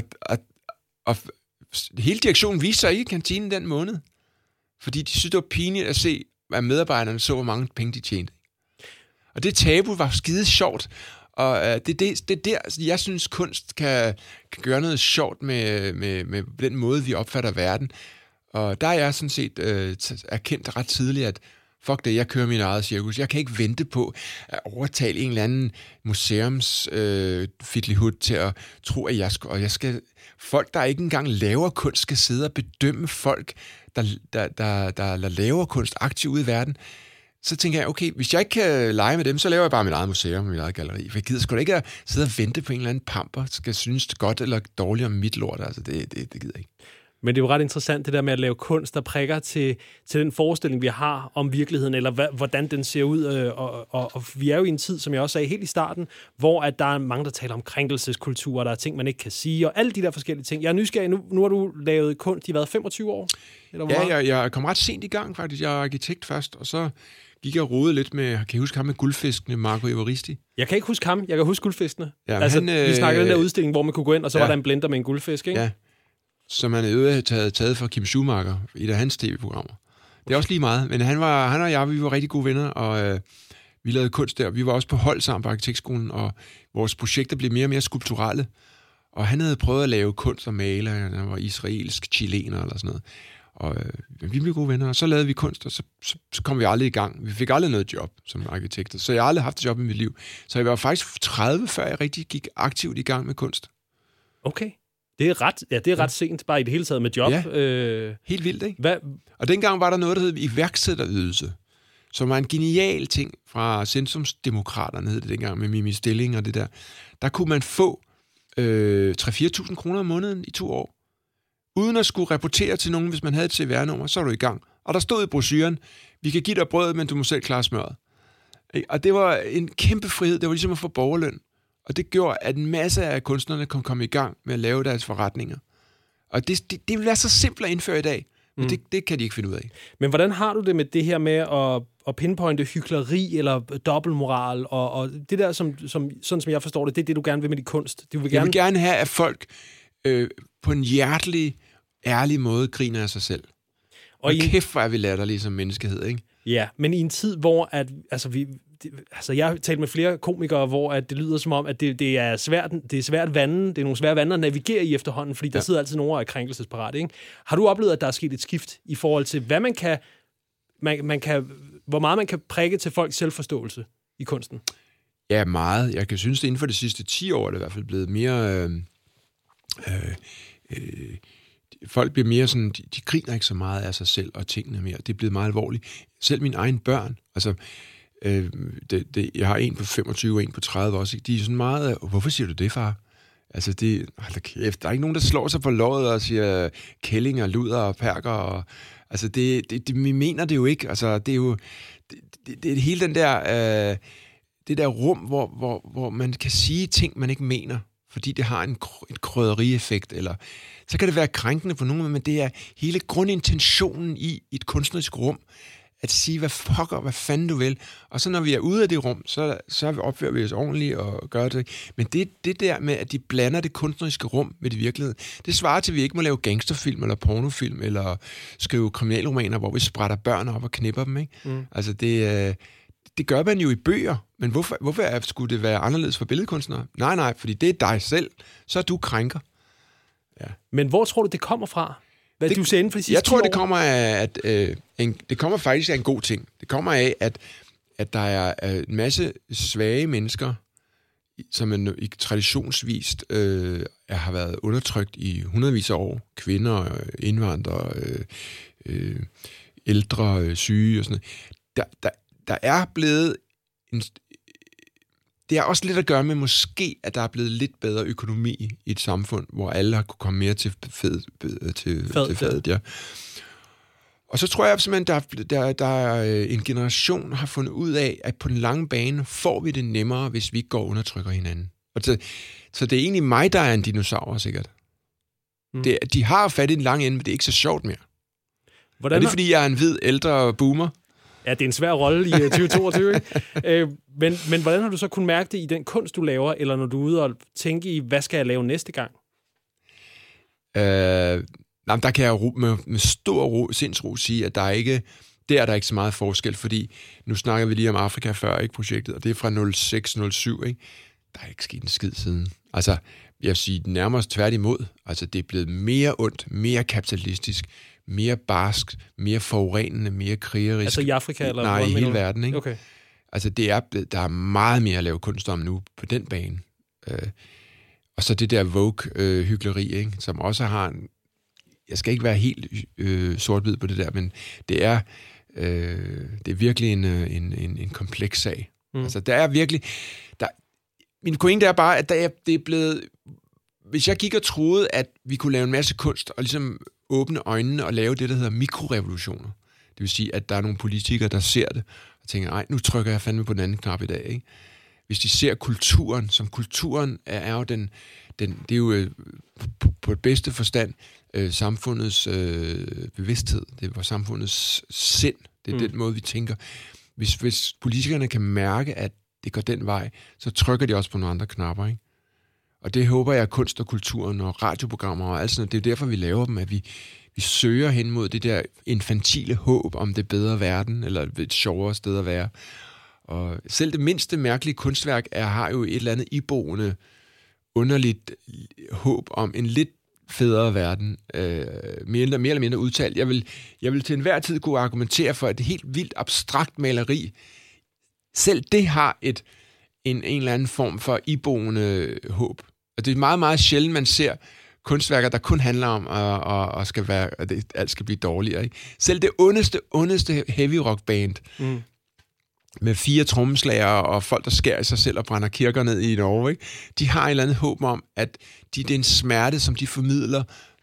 hele direktionen viste sig ikke i kantinen den måned, fordi de synes, det var pinligt at se, at medarbejderne så, hvor mange penge de tjente. Og det tabu var skide sjovt. Og det er der, jeg synes, kunst kan gøre noget sjovt med den måde, vi opfatter verden. Og der er jeg sådan set erkendt ret tidligt, at fuck det, jeg kører min eget cirkus. Jeg kan ikke vente på at overtale en eller anden museumsfiddlyhud til at tro, at jeg skal... Folk, der ikke engang laver kunst, skal sidde og bedømme folk, der laver kunst aktivt ude i verden. Så tænker jeg, okay, hvis jeg ikke kan lege med dem, så laver jeg bare mit eget museum og mit eget galleri. For jeg gider sgu da ikke at sidde og vente på en eller anden pamper, skal synes det godt eller dårligt om mit lort. Altså, det gider jeg ikke. Men det er jo ret interessant, det der med at lave kunst, der prikker til den forestilling, vi har om virkeligheden, eller hvordan den ser ud. Og vi er jo i en tid, som jeg også sagde helt i starten, hvor at der er mange, der taler om krænkelseskultur, og der er ting, man ikke kan sige, og alle de der forskellige ting. Jeg er nysgerrig. Nu har du lavet kunst, de har været 25 år? Eller jeg kom ret sent i gang, faktisk. Jeg er arkitekt først, og så gik jeg og rodede lidt med, kan I huske ham med guldfiskene, Marco Evaristi? Jeg kan ikke huske ham, jeg kan huske guldfiskene. Ja, altså, han, vi snakkede den der udstilling, hvor man kunne gå ind, og så ja. var der en blender med en guldfisk, ikke? Ja, som han havde taget fra Kim Schumacher i et af hans tv-programmer. Det er også lige meget, men han og jeg, vi var rigtig gode venner, og vi lavede kunst der. Vi var også på hold sammen på arkitektskolen, og vores projekter blev mere og mere skulpturelle. Og han havde prøvet at lave kunst og male, han var israelsk chilener eller sådan noget. Og vi blev gode venner, og så lavede vi kunst, og så kom vi aldrig i gang. Vi fik aldrig noget job som arkitekter, så jeg har aldrig haft et job i mit liv. Så jeg var faktisk 30, før jeg rigtig gik aktivt i gang med kunst. Okay. Det er ret sent, bare i det hele taget med job. Ja, helt vildt, ikke? Og dengang var der noget, der hed iværksætterydelse, som var en genial ting fra Centrumsdemokraterne, hed det dengang, med Mimi Stilling og det der. Der kunne man få 3-4.000 kroner om måneden i 2 år. Uden at skulle rapportere til nogen, hvis man havde et CVR-nummer, så var du i gang. Og der stod i brochuren, vi kan give dig brødet, men du må selv klare smøret. Og det var en kæmpe frihed. Det var ligesom at få borgerløn. Og det gjorde, at en masse af kunstnerne kunne komme i gang med at lave deres forretninger. Og det vil være så simpelt at indføre i dag, men det kan de ikke finde ud af. Men hvordan har du det med det her med at pinpointe hykleri eller dobbeltmoral, og det der, sådan som jeg forstår det, det er det, du gerne vil med din kunst? Jeg vil gerne have, at folk på en hjertelig, ærlig måde griner af sig selv. Og kæft, hvor er vi latterlige som menneskehed, ikke? Ja, men i en tid, hvor jeg har talt med flere komikere, hvor at det lyder som om, at det er svært vande, det er nogle svære vande at navigere i efterhånden, fordi der sidder altid nogen og er krænkelsesparat, ikke? Har du oplevet, at der er sket et skift i forhold til, hvad hvor meget man kan prikke til folks selvforståelse i kunsten? Ja, meget. Jeg kan synes, at inden for de sidste 10 år er det i hvert fald blevet mere... folk bliver mere sådan, de griner ikke så meget af sig selv og tingene mere. Det er blevet meget alvorligt. Selv mine egne børn, altså, jeg har en på 25 og en på 30 også, de er sådan meget, hvorfor siger du det, far? Altså, der er ikke nogen, der slår sig på låret og siger kælling og luder og perker. Og, altså, vi mener det jo ikke. Altså, det er jo det er hele den der, det der rum, hvor man kan sige ting, man ikke mener, fordi det har en krydderieffekt, eller så kan det være krænkende på nogen, men det er hele grundintentionen i et kunstnerisk rum, at sige, hvad fanden du vil. Og så når vi er ude af det rum, så opfører vi os ordentligt og gør det. Men det der med, at de blander det kunstneriske rum med det virkelighed, det svarer til, at vi ikke må lave gangsterfilm eller pornofilm, eller skrive kriminalromaner, hvor vi sprætter børn op og knipper dem, ikke? Altså det gør man jo i bøger, men hvorfor skulle det være anderledes for billedkunstnere? Nej, fordi det er dig selv, så er du krænker. Ja. Men hvor tror du, det kommer fra? Hvad du ser inden for de sidste Jeg tror, år? det kommer af, det kommer faktisk af en god ting. Det kommer af, at der er en masse svage mennesker, som traditionsvist har været undertrykt i hundredvis af år. Kvinder, indvandrere, ældre, syge og sådan noget. Der er blevet det har også lidt at gøre med måske, at der er blevet lidt bedre økonomi i et samfund, hvor alle har kunne komme mere til fadet. Ja. Og så tror jeg simpelthen, der er en generation, der har fundet ud af, at på den lange bane får vi det nemmere, hvis vi ikke går og undertrykker hinanden. Og så det er egentlig mig, der er en dinosaur, sikkert. De har fat i den lange ende, men det er ikke så sjovt mere. Er det, fordi jeg er en hvid, ældre boomer? Ja, det er en svær rolle i 2022, ikke? Men hvordan har du så kunnet mærke det i den kunst, du laver, eller når du er ude og tænke i, hvad skal jeg lave næste gang? Der kan jeg med stor sindsro sige, at der er ikke så meget forskel, fordi nu snakker vi lige om Afrika før, ikke, projektet, og det er fra 06-07, ikke? Der er ikke sket en skid siden. Altså, jeg vil sige nærmest tværtimod. Altså, det er blevet mere ondt, mere kapitalistisk, mere barsk, mere forurenende, mere krigerisk. Altså i Afrika? Eller nej, i hele verden, ikke? Okay. Altså, der er meget mere at lave kunst om nu på den bane. Og så det der Vogue-hykleri, ikke? Som også har en... Jeg skal ikke være helt sort-hvid på det der, men det er virkelig en kompleks sag. Altså, der er virkelig... Min pointe er bare, at det er blevet... Hvis jeg gik og troede, at vi kunne lave en masse kunst, og ligesom åbne øjnene og lave det, der hedder mikrorevolutioner. Det vil sige, at der er nogle politikere, der ser det, og tænker, nej, nu trykker jeg fandme på den anden knap i dag, ikke? Hvis de ser kulturen, som kulturen er jo det er jo på det bedste forstand samfundets bevidsthed. Det er vores samfundets sind. Det er den måde, vi tænker. Hvis politikerne kan mærke, at det går den vej, så trykker de også på nogle andre knapper, ikke? Og det håber jeg, at kunst og kulturen og radioprogrammer og alt sådan noget, det er derfor, vi laver dem, at vi søger hen mod det der infantile håb om det bedre verden, eller et sjovere sted at være. Og selv det mindste mærkelige kunstværk har jo et eller andet iboende, underligt håb om en lidt federe verden, mere eller mindre udtalt. Jeg vil til enhver tid kunne argumentere for, at det helt vildt abstrakt maleri, selv det har en eller anden form for iboende håb. Og det er meget, meget sjældent, man ser kunstværker, der kun handler om, at alt skal blive dårligere. Ikke? Selv det ondeste heavy rock band, med 4 trommeslagere og folk, der skærer i sig selv og brænder kirker ned i Norge, ikke? De har et eller andet håb om, at det er en smerte, som de formidler,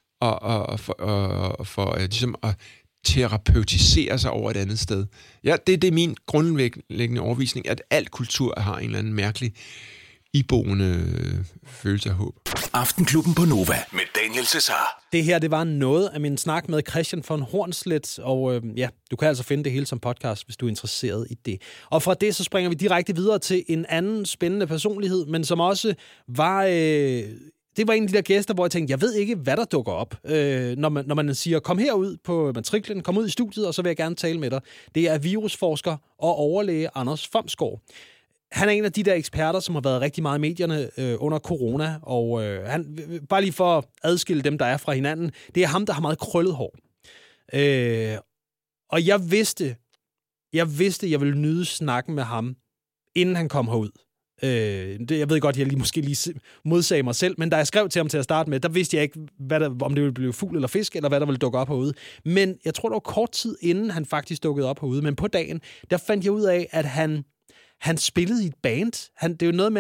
for ligesom at terapeutisere sig over et andet sted. Ja, det er min grundlæggende overbevisning, at al kultur har en eller anden mærkelig iboende følelse af håb. Aftenklubben på Nova med Daniel Cesar. Det her, det var noget af min snak med Christian von Hornslet, og du kan altså finde det hele som podcast, hvis du er interesseret i det. Og fra det, så springer vi direkte videre til en anden spændende personlighed, men som også var... Det var en af de der gæster, hvor jeg tænkte, jeg ved ikke, hvad der dukker op, når man siger, kom herud på matriklen, kom ud i studiet, og så vil jeg gerne tale med dig. Det er virusforsker og overlæge Anders Fomsgaard. Han er en af de der eksperter, som har været rigtig meget i medierne under corona, og han, bare lige for at adskille dem, der er fra hinanden, det er ham, der har meget krøllet hår. Og jeg vidste, jeg ville nyde snakken med ham, inden han kom herud. Jeg ved godt, jeg måske lige modsagde mig selv, men da jeg skrev til ham til at starte med, der vidste jeg ikke, om det ville blive fugl eller fisk, eller hvad der ville dukke op herude. Men jeg tror, det var kort tid inden han faktisk dukkede op herude, men på dagen, der fandt jeg ud af, at han spillede i et band. Det er jo noget med,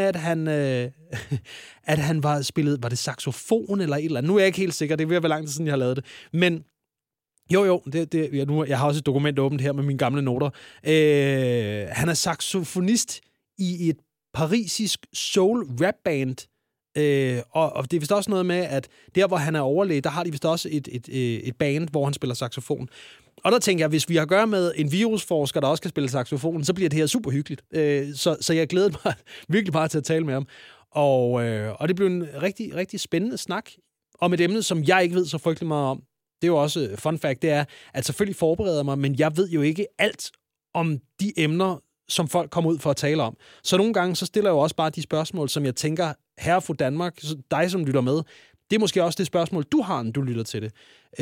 at han var spillet, var det saxofon eller et eller andet? Nu er jeg ikke helt sikker, det er ved at være lang tid siden, jeg har lavet det. Men jo, jeg har også et dokument åbent her med mine gamle noter. Han er saxofonist i et parisisk soul-rap-band, og det er vist også noget med, at der, hvor han er overlæge, der har de vist også et band, hvor han spiller saxofon. Og der tænker jeg, hvis vi har at gøre med en virusforsker, der også kan spille saxofon, så bliver det her super hyggeligt. Så jeg glæder mig virkelig bare til at tale med ham. Og det blev en rigtig, rigtig spændende snak om et emne, som jeg ikke ved så frygtelig meget om. Det er jo også fun fact, det er, at selvfølgelig forbereder mig, men jeg ved jo ikke alt om de emner, som folk kommer ud for at tale om. Så nogle gange, så stiller jeg jo også bare de spørgsmål, som jeg tænker, herre fru Danmark, dig som lytter med, det er måske også det spørgsmål, du har, når du lytter til det.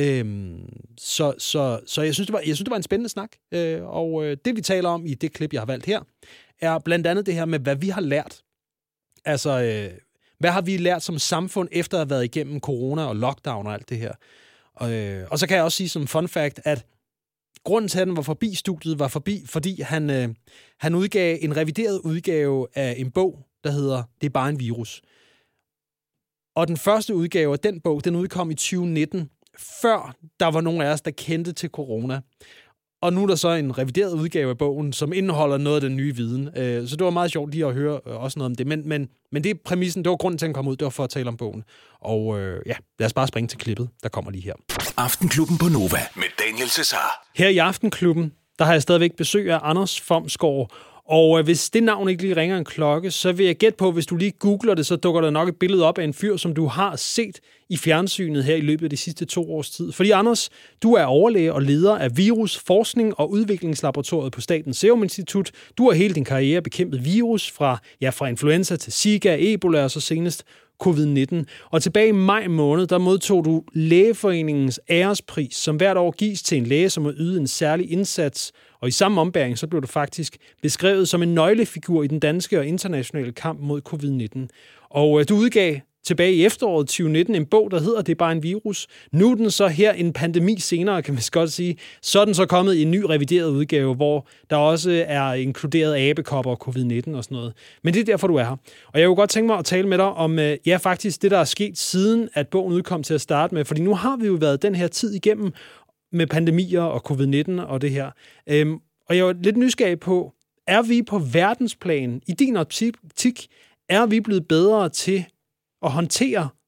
Så jeg synes, det var en spændende snak. Og det, vi taler om i det klip, jeg har valgt her, er blandt andet det her med, hvad vi har lært. Altså, hvad har vi lært som samfund, efter at have været igennem corona og lockdown og alt det her. Og så kan jeg også sige som fun fact, at grunden til, at han var forbi studiet, var fordi han udgav en revideret udgave af en bog, der hedder Det er bare en virus. Og den første udgave af den bog, den udkom i 2019, før der var nogen af os, der kendte til corona. Og nu er der så en revideret udgave af bogen, som indeholder noget af den nye viden. Så det var meget sjovt lige at høre også noget om det. Men det er præmissen, det var grunden til, at han kom ud, det var for at tale om bogen. Og lad os bare springe til klippet, der kommer lige her. Aftenklubben på Nova med Daniel Cesar. Her i Aftenklubben, der har jeg stadigvæk besøg af Anders Fomsgaard. Og hvis det navn ikke lige ringer en klokke, så vil jeg gætte på, hvis du lige googler det, så dukker der nok et billede op af en fyr, som du har set i fjernsynet her i løbet af de sidste 2 års tid. Fordi Anders, du er overlæge og leder af virusforskning og udviklingslaboratoriet på Statens Serum Institut. Du har hele din karriere bekæmpet virus fra influenza til Zika, Ebola og så senest covid-19. Og tilbage i maj måned, der modtog du Lægeforeningens ærespris, som hvert år gives til en læge, som har ydet en særlig indsats. Og i samme ombæring, så blev du faktisk beskrevet som en nøglefigur i den danske og internationale kamp mod covid-19. Og du udgav tilbage i efteråret 2019 en bog, der hedder Det er bare en virus. Nu er den så her en pandemi senere, kan man godt sige. Så er den så kommet i en ny revideret udgave, hvor der også er inkluderet abekopper og covid-19 og sådan noget. Men det er derfor, du er her. Og jeg kunne godt tænke mig at tale med dig om, faktisk det, der er sket siden, at bogen udkom til at starte med. Fordi nu har vi jo været den her tid igennem med pandemier og covid-19 og det her. Og jeg er lidt nysgerrig på, er vi på verdensplan, i din optik, er vi blevet bedre til at håndtere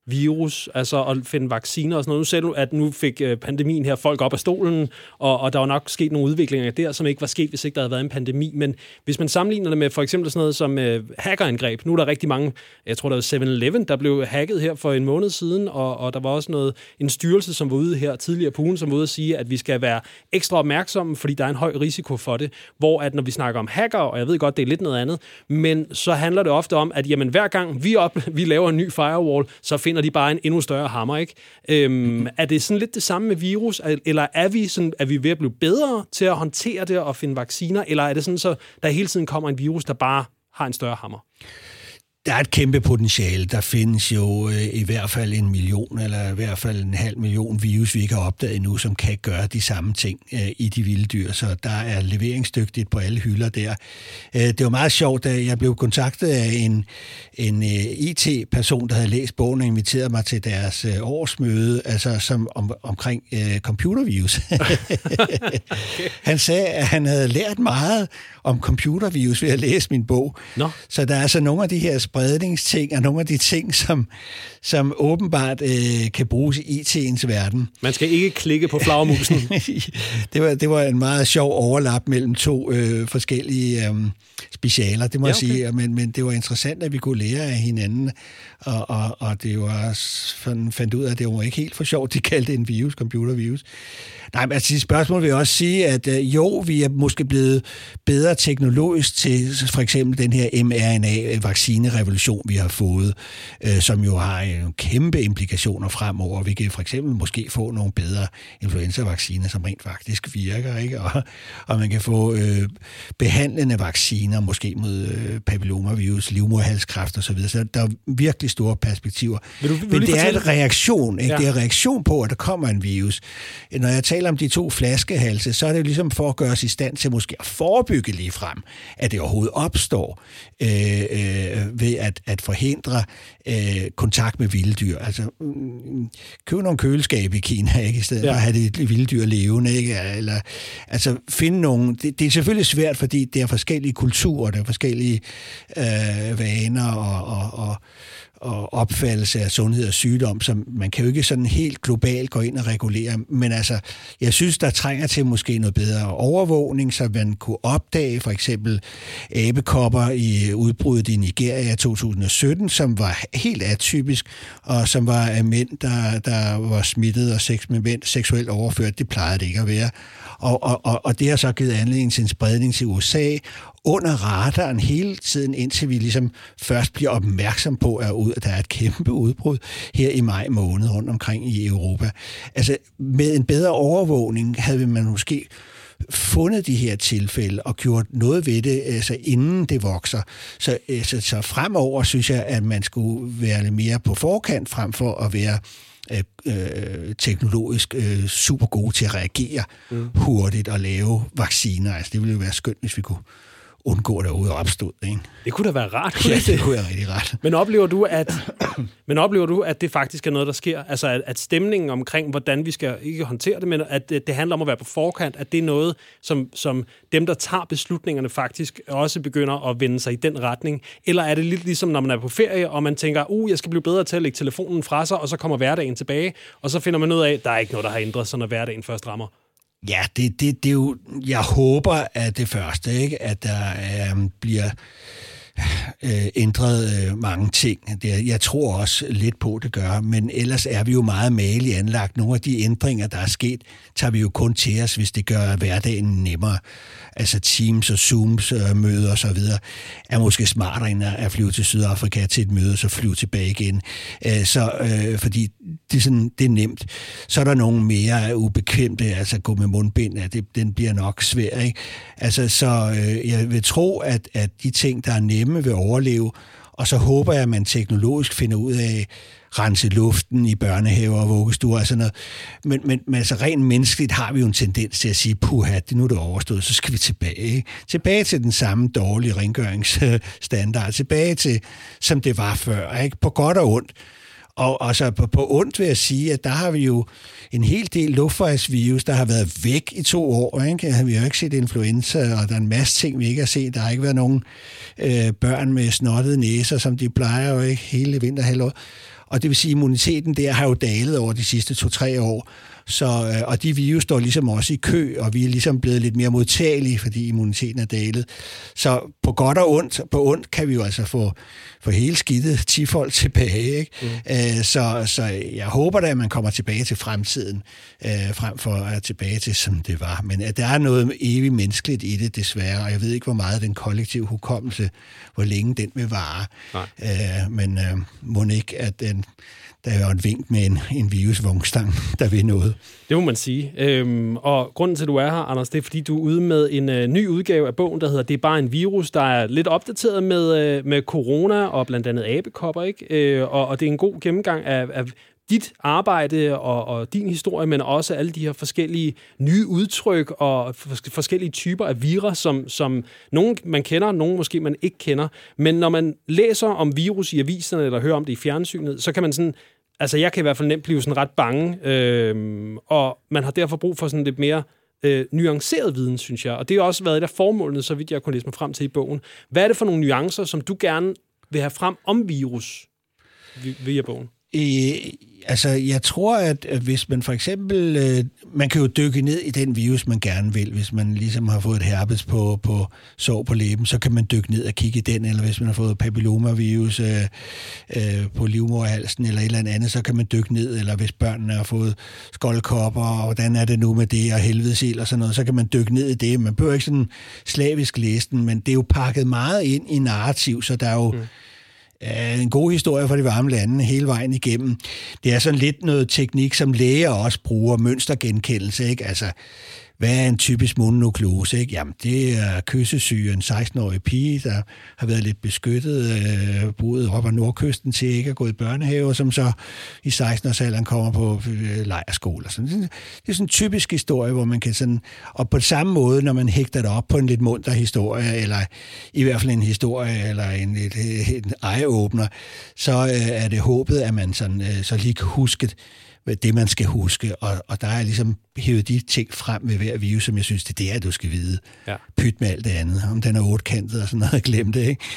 virus, altså at finde vacciner og sådan noget. Nu ser du, at nu fik pandemien her folk op af stolen, og der var nok sket nogle udviklinger der, som ikke var sket, hvis ikke der havde været en pandemi. Men hvis man sammenligner det med for eksempel sådan noget som hackerangreb, nu er der rigtig mange, jeg tror der var 7-Eleven, der blev hacket her for en måned siden, og der var også en styrelse, som var ude her tidligere på ugen, som var ude at sige, at vi skal være ekstra opmærksomme, fordi der er en høj risiko for det. Hvor at når vi snakker om hacker, og jeg ved godt, det er lidt noget andet, men så handler det ofte om, at jamen, hver gang vi laver en ny firewall, så finder de bare en endnu større hammer, ikke? Er det sådan lidt det samme med virus, eller er vi ved at blive bedre til at håndtere det og finde vacciner, eller er det sådan, så der hele tiden kommer en virus, der bare har en større hammer? Der er et kæmpe potentiale. Der findes jo i hvert fald 1 million, eller i hvert fald 500.000 virus, vi ikke har opdaget endnu, som kan gøre de samme ting i de vilde dyr. Så der er leveringsdygtigt på alle hylder der. Det var meget sjovt, da jeg blev kontaktet af en IT-person, der havde læst bogen og inviteret mig til deres årsmøde, altså omkring computervirus. Han sagde, at han havde lært meget om computervirus ved at læse min bog. No. Så der er altså nogle af de her spredningsting og nogle af de ting, som åbenbart kan bruges i IT'ens verden. Man skal ikke klikke på flagermusen. det var en meget sjov overlap mellem 2 forskellige specialer, det må jeg sige. Men det var interessant, at vi kunne lære af hinanden, og det var fandt ud af, at det var ikke helt for sjovt, de kaldte en virus, computervirus. Nej, men altså, spørgsmålet vil også sige, at jo, vi er måske blevet bedre teknologisk til for eksempel den her mRNA-vaccinerevolution, vi har fået, som jo har en kæmpe implikationer fremover. Vi kan for eksempel måske få nogle bedre influenza-vacciner, som rent faktisk virker, ikke? Og man kan få behandlende vacciner, måske mod papillomavirus, livmoderhalskræft osv. Så der er virkelig store perspektiver. Men det er en reaktion, ikke? Ja. Det er en reaktion på, at der kommer en virus. Når jeg taler om de 2 flaskehalse, så er det jo ligesom for at gøre os i stand til måske at forebygge lige frem, at det overhovedet opstår ved at forhindre kontakt med vilde dyr. Altså, køb nogle køleskab i Kina, ikke? I stedet for at have det vilde dyr levende, ikke? Eller, altså, finde nogle... Det er selvfølgelig svært, fordi det er forskellige kulturer, der er forskellige vaner og opfattelse af sundhed og sygdom, som man kan jo ikke sådan helt globalt gå ind og regulere. Men altså, jeg synes, der trænger til måske noget bedre overvågning, så man kunne opdage for eksempel abekopper i udbruddet i Nigeria 2017, som var helt atypisk, og som var mænd, der var smittet og sex med mænd seksuelt overført. Det plejede det ikke at være. Og det har så givet anledning til en spredning til USA, under radaren hele tiden, indtil vi ligesom først bliver opmærksom på, at der er et kæmpe udbrud her i maj måned rundt omkring i Europa. Altså, med en bedre overvågning havde man måske fundet de her tilfælde og gjort noget ved det, altså inden det vokser. Så fremover synes jeg, at man skulle være lidt mere på forkant, frem for at være teknologisk super gode til at reagere hurtigt og lave vacciner. Altså, det ville jo være skønt, hvis vi kunne undgå derude og opstod, ikke? Det kunne da være rart. Ja, det kunne være rigtig rart. Men oplever du, at det faktisk er noget, der sker? Altså, at stemningen omkring, hvordan vi skal ikke håndtere det, men at det handler om at være på forkant, at det er noget, som dem, der tager beslutningerne, faktisk også begynder at vende sig i den retning? Eller er det lidt ligesom, når man er på ferie, og man tænker, jeg skal blive bedre til at lægge telefonen fra sig, og så kommer hverdagen tilbage, og så finder man ud af, at der er ikke noget, der har ændret sig, når hverdagen først rammer? Ja, det er jo... Jeg håber, at det første, ikke, at der bliver ændret mange ting. Jeg tror også lidt på, det gør, men ellers er vi jo meget mageligt anlagt. Nogle af de ændringer, der er sket, tager vi jo kun til os, hvis det gør hverdagen nemmere. Altså Teams og Zooms møder og så videre, er måske smartere end at flyve til Sydafrika til et møde, og så flyve tilbage igen. Fordi det er nemt. Så er der nogle mere ubekvemte, altså gå med mundbind, den bliver nok svær, ikke? Altså, så jeg vil tro, at de ting, der er nemme, vil overleve, og så håber jeg, at man teknologisk finder ud af rense luften i børnehaver og vuggestuer og sådan noget. Men altså rent menneskeligt har vi jo en tendens til at sige, puha, nu er det overstået, så skal vi tilbage. Ikke? Tilbage til den samme dårlige rengøringsstandard. Tilbage til, som det var før. Ikke? På godt og ondt. Og så på ondt vil jeg sige, at der har vi jo en hel del luftvejsvirus, der har været væk i 2 år. Ikke? Vi har jo ikke set influenza, og der er en masse ting, vi ikke har set. Der har ikke været nogen børn med snottede næser, som de plejer jo ikke hele vinterhalvåret. Og det vil sige, at immuniteten der har jo dalet over de sidste 2-3 år. Så, og de virus står ligesom også i kø, og vi er ligesom blevet lidt mere modtagelige, fordi immuniteten er dalet. Så på godt og ondt, på ondt kan vi jo altså få hele skidtet 10-fold tilbage. Ikke? Så jeg håber da, at man kommer tilbage til fremtiden, frem for at tilbage til, som det var. Men der er noget evigt menneskeligt i det, desværre, og jeg ved ikke, hvor meget den kollektive hukommelse, hvor længe den vil vare. Men må ikke, at der er jo en vink med en virusvognstang, der vil noget. Det må man sige. Og grunden til, at du er her, Anders, det er, fordi du er ude med en ny udgave af bogen, der hedder Det er bare en virus, der er lidt opdateret med corona og blandt andet abekopper, ikke? Og det er en god gennemgang af dit arbejde og din historie, men også alle de her forskellige nye udtryk og forskellige typer af virus, som nogen man kender, nogen måske man ikke kender. Men når man læser om virus i aviserne eller hører om det i fjernsynet, så kan man sådan... Altså, jeg kan i hvert fald nemt blive sådan ret bange, og man har derfor brug for sådan lidt mere nuanceret viden, synes jeg. Og det har også været et af formålene, så vidt jeg kunne læse mig frem til i bogen. Hvad er det for nogle nuancer, som du gerne vil have frem om virus via bogen? Altså, jeg tror, at hvis man for eksempel... man kan jo dykke ned i den virus, man gerne vil. Hvis man ligesom har fået et herpes på sår på læben, så kan man dykke ned og kigge i den. Eller hvis man har fået papillomavirus på livmoderhalsen eller et eller andet, så kan man dykke ned. Eller hvis børnene har fået skoldkopper, og hvordan er det nu med det, og helvedesild og sådan noget, så kan man dykke ned i det. Man behøver ikke sådan slavisk læse den, men det er jo pakket meget ind i narrativ, så der er jo... en god historie fra de varme lande hele vejen igennem. Det er sådan lidt noget teknik, som læger også bruger, mønstergenkendelse, ikke? Altså, hvad er en typisk mononuklose, ikke? Jamen, det er kyssesyge, en 16-årig pige, der har været lidt beskyttet, boet op ad nordkysten til ikke at gå i børnehave, som så i 16-årsalderen kommer på lejrskole. Det er sådan en typisk historie, hvor man kan sådan... Og på samme måde, når man hægter det op på en lidt munter historie, eller i hvert fald en historie, eller en eye-opener, så er det håbet, at man sådan, så lige kan huske det, man skal huske. Og der er ligesom hævet de ting frem ved hver virus, som jeg synes, det er, du skal vide. Ja. Pyt med alt det andet. Om den er 8-kantet og sådan noget, glem det, ikke?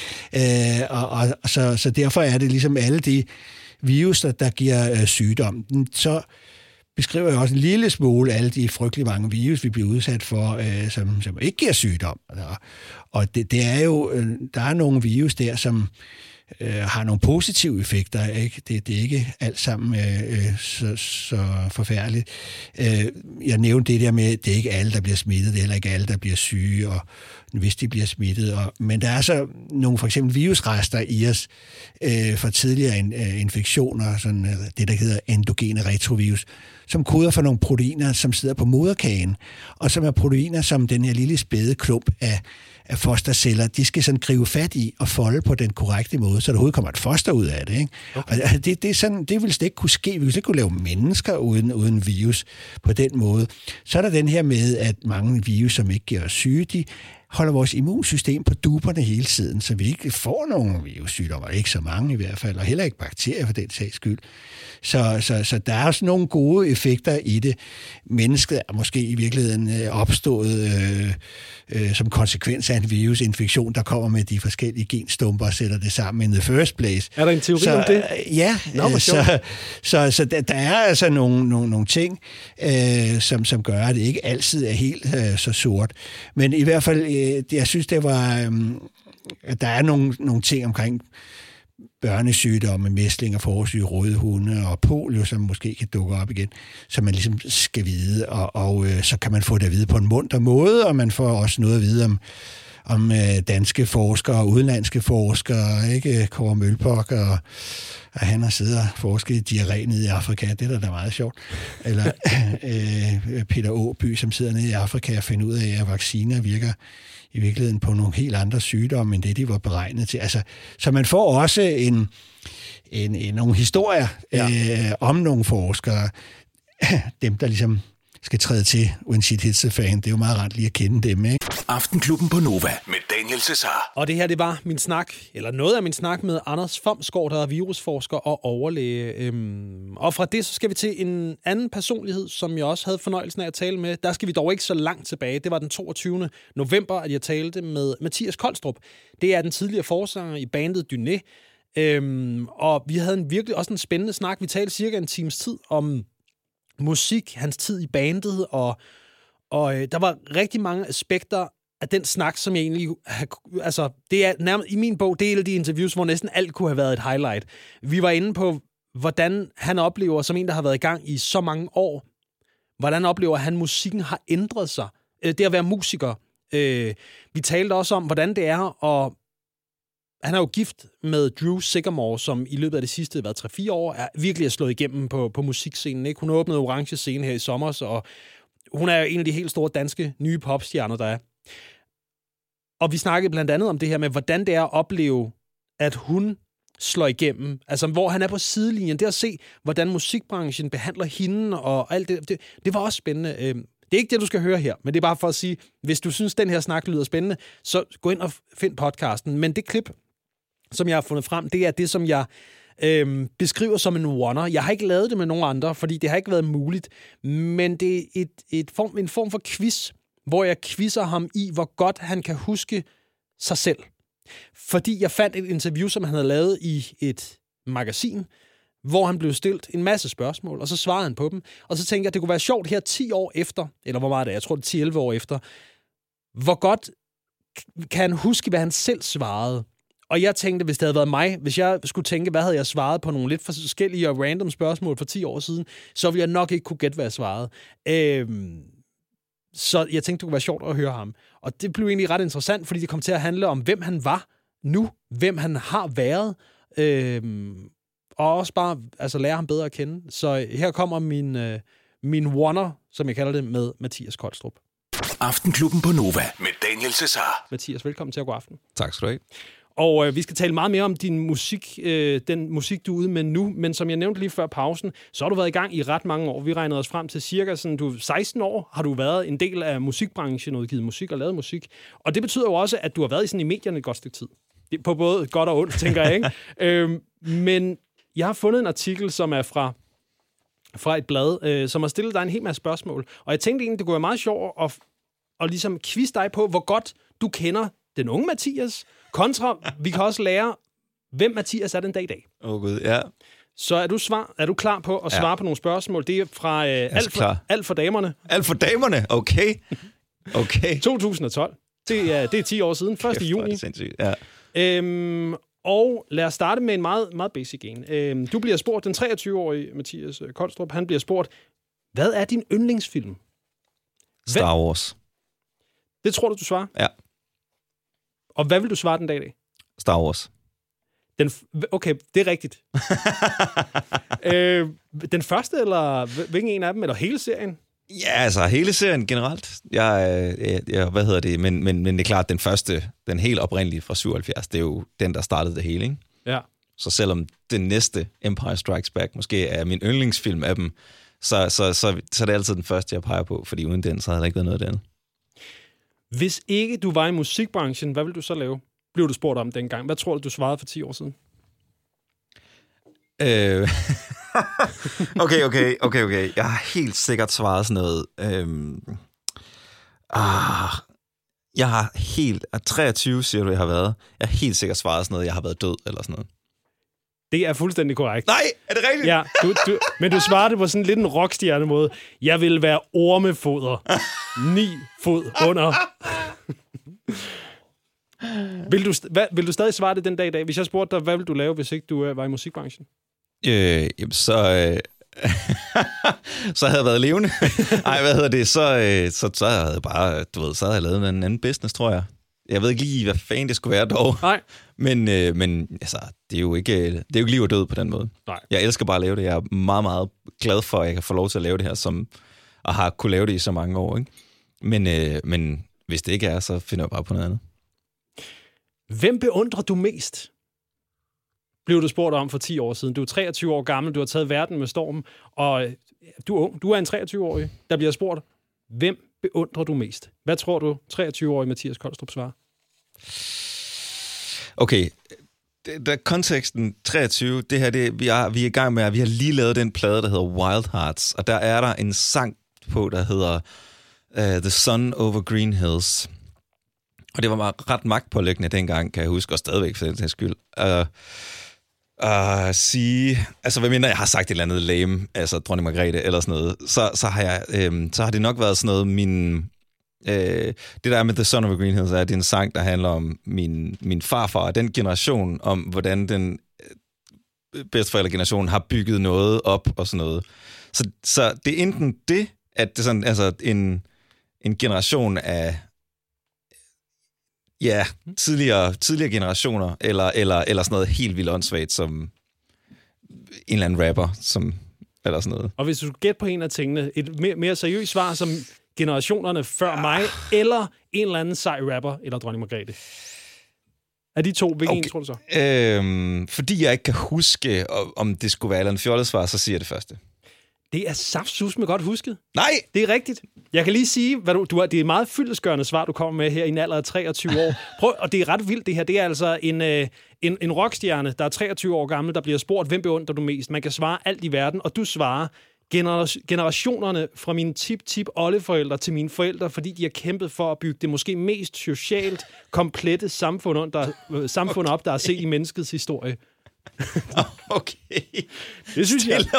Så derfor er det ligesom alle de virus, der giver sygdom. Så beskriver jeg også en lille smule alle de frygtelig mange virus, vi bliver udsat for, som ikke giver sygdom. Og det er jo, der er nogle virus der, som har nogle positive effekter, ikke? Det er ikke alt sammen så forfærdeligt. Jeg nævnte det der med, at det er ikke alle, der bliver smittet, det er heller ikke alle, der bliver syge, og hvis de bliver smittet. Men der er så nogle for eksempel virusrester i os fra tidligere infektioner, sådan det der hedder endogene retrovirus, som koder for nogle proteiner, som sidder på moderkagen, og som er proteiner, som den her lille spæde klump af fosterceller, de skal sådan gribe fat i og folde på den korrekte måde, så der overhovedet kommer et foster ud af det. Ikke? Okay. Og det er sådan, det vil slet ikke kunne ske. Vi vil slet ikke kunne lave mennesker uden virus på den måde. Så er der den her med, at mange virus, som ikke giver os syge, de holder vores immunsystem på duberne hele tiden, så vi ikke får nogen virussygdomme, ikke så mange i hvert fald, og heller ikke bakterier for den sags skyld. Så der er også nogle gode effekter i det. Mennesket er måske i virkeligheden opstået som konsekvens af en virusinfektion, der kommer med de forskellige genstumper og sætter det sammen in the first place. Er der en teori om det? Ja, så der er altså nogle ting, som gør, at det ikke altid er helt så sort. Men i hvert fald, jeg synes, det var, at der er nogle ting omkring børnesygdomme, mæslinger, forsyge, røde hunde og polio, som måske kan dukke op igen, som man ligesom skal vide, og så kan man få det at vide på en munter måde, og man får også noget at vide om danske forskere og udenlandske forskere, ikke? Kåre Mølbak, og han har siddet og forsket i diarré nede i Afrika, det er da meget sjovt. Eller Peter Åby, som sidder nede i Afrika og finder ud af, at vacciner virker i virkeligheden på nogle helt andre sygdomme, end det, de var beregnet til. Altså, så man får også nogle historier om nogle forskere, dem der ligesom skal træde til when shit hits the fan. Det er jo meget rart lige at kende dem, ikke? Aftenklubben på Nova med Daniel Cesar. Og det her, det var min snak, eller noget af min snak med Anders Fomsgaard, der er virusforsker og overlæge. Og fra det, så skal vi til en anden personlighed, som jeg også havde fornøjelsen af at tale med. Der skal vi dog ikke så langt tilbage. Det var den 22. november, at jeg talte med Mathias Kolstrup. Det er den tidligere forsanger i bandet Dyné. Og vi havde virkelig også en spændende snak. Vi talte cirka en times tid om musik, hans tid i bandet, og der var rigtig mange aspekter af den snak, som jeg egentlig... Altså, det er nærmest i min bog, det er de interviews, hvor næsten alt kunne have været et highlight. Vi var inde på, hvordan han oplever, som en, der har været i gang i så mange år, hvordan oplever han, musikken har ændret sig. Det at være musiker. Vi talte også om, hvordan det er, og han er jo gift med Drew Sycamore, som i løbet af de sidste 3-4 år virkelig er slået igennem på musikscenen. Ikke? Hun har åbnet Orange Scene her i sommer, og hun er en af de helt store danske nye popstjerner, der er. Og vi snakkede blandt andet om det her med, hvordan det er at opleve, at hun slår igennem. Altså, hvor han er på sidelinjen. Det at se, hvordan musikbranchen behandler hende og alt det. Det var også spændende. Det er ikke det, du skal høre her, men det er bare for at sige, hvis du synes, den her snak lyder spændende, så gå ind og find podcasten. Men det klip, som jeg har fundet frem, det er det, som jeg beskriver som en one'er. Jeg har ikke lavet det med nogen andre, fordi det har ikke været muligt. Men det er en form for quiz, hvor jeg quizzer ham i, hvor godt han kan huske sig selv. Fordi jeg fandt et interview, som han havde lavet i et magasin, hvor han blev stillet en masse spørgsmål, og så svarede han på dem. Og så tænkte jeg, at det kunne være sjovt her 10 år efter, eller hvor meget det er, jeg tror det er 10-11 år efter, hvor godt kan han huske, hvad han selv svarede. Og jeg tænkte, hvis det havde været mig, hvis jeg skulle tænke, hvad havde jeg svaret på nogle lidt forskellige og random spørgsmål for 10 år siden, så ville jeg nok ikke kunne gætte, hvad jeg svarede. Så jeg tænkte, det kunne være sjovt at høre ham. Og det blev egentlig ret interessant, fordi det kom til at handle om, hvem han var nu, hvem han har været, og også bare lære ham bedre at kende. Så her kommer min one'er, som jeg kalder det, med Mathias Kolstrup. Aftenklubben på Nova med Daniel Cesar. Mathias, velkommen til at gå aften. Tak skal du have. Og vi skal tale meget mere om din musik, den musik, du er ude med nu. Men som jeg nævnte lige før pausen, så har du været i gang i ret mange år. Vi regnede os frem til cirka sådan, du 16 år har du været en del af musikbranchen, udgivet musik og lavet musik. Og det betyder jo også, at du har været i medierne et godt stykke tid. På både godt og ondt, tænker jeg, ikke? Men jeg har fundet en artikel, som er fra et blad, som har stillet dig en hel masse spørgsmål. Og jeg tænkte egentlig, det kunne være meget sjovt at ligesom quizze dig på, hvor godt du kender den unge Mathias, kontra, vi kan også lære, hvem Mathias er den dag i dag. Gud, ja. Så er du klar på at svare på nogle spørgsmål? Det er fra Alt for damerne. Alt for damerne? Okay. 2012. Det er 10 år siden. 1. juni. Det sindssygt, ja. Og lad os starte med en meget, meget basic en. Du bliver spurgt, den 23-årige Mathias Kolstrup, han bliver spurgt, hvad er din yndlingsfilm? Star Wars. Det tror du svarer? Ja. Og hvad vil du svare den dag i dag? Star Wars. Okay, det er rigtigt. Den første, eller hvilken en af dem, eller hele serien? Ja, altså hele serien generelt. Hvad hedder det? Men det er klart, den første, den helt oprindelige fra 77, det er jo den, der startede det hele, ikke? Ja. Så selvom den næste, Empire Strikes Back, måske er min yndlingsfilm af dem, så er det altid den første, jeg peger på, fordi uden den, så havde der ikke været noget andet. Hvis ikke du var i musikbranchen, hvad ville du så lave? Blev du spurgt om dengang? Hvad tror du svarede for 10 år siden? Okay. Jeg har helt sikkert svaret sådan noget. Jeg har 23 siger du, jeg har været. Jeg har helt sikkert svaret sådan noget, jeg har været død eller sådan noget. Det er fuldstændig korrekt. Nej, er det rigtigt? Ja, men du svarede på sådan lidt en rockstjerne måde. Jeg vil være ormefoder. 9 fod under. Vil du stadig svare det den dag i dag? Hvis jeg spurgte dig, hvad vil du lave, hvis ikke du var i musikbranchen? Så havde jeg været levende. Ej, hvad hedder det? Så havde jeg bare, så havde jeg lavet en anden business, tror jeg. Jeg ved ikke lige, hvad fanden det skulle være dog. Nej. Men altså, det er jo ikke liv og død på den måde. Nej. Jeg elsker bare at lave det. Jeg er meget, meget glad for, at jeg kan få lov til at lave det her, og har kunne lave det i så mange år. Ikke? Men hvis det ikke er, så finder jeg bare på noget andet. Hvem beundrer du mest? Blev du spurgt om for 10 år siden. Du er 23 år gammel, du har taget verden med storm, og du er ung. Du er en 23-årig, der bliver spurgt, hvem beundrer du mest? Hvad tror du, 23-årig Mathias Kolstrup svarer? Okay, konteksten 23, det her, vi er i gang med, vi har lige lavet den plade, der hedder Wild Hearts, og der er der en sang på, der hedder The Sun Over Green Hills. Og det var ret magtpålæggende dengang, kan jeg huske, og stadigvæk for den sags skyld. sige... Altså, hvad mindre jeg har sagt et eller andet lame, altså dronning Margrethe eller sådan noget, så har det nok været sådan noget, det der med The Son of a Green Hills, det er en sang, der handler om min farfar og den generation, om hvordan den bedsteforældregenerationen har bygget noget op og sådan noget. Så det er enten det, at det er sådan, altså en generation af tidligere generationer, eller sådan noget helt vildt åndssvagt, som en eller anden rapper, eller sådan noget. Og hvis du skulle gætte på en af tingene, et mere seriøst svar som generationerne før mig, eller en eller anden sej rapper, eller dronning Margrethe. Er de to, hvilken en tror du så? Fordi jeg ikke kan huske, om det skulle være et eller andet fjollet svar, så siger jeg det første. Det er saftsus med godt husket. Nej! Det er rigtigt. Jeg kan lige sige, hvad det er et meget fyldestgørende svar, du kommer med her i en alder af 23 år. Prøv, og det er ret vildt det her. Det er altså en rockstjerne, der er 23 år gammel, der bliver spurgt, hvem beundrer du mest? Man kan svare alt i verden, og du svarer generationerne fra mine tip-oldeforældre til mine forældre, fordi de har kæmpet for at bygge det måske mest socialt komplette samfund op, der er set i menneskets historie. Okay. Det synes jeg.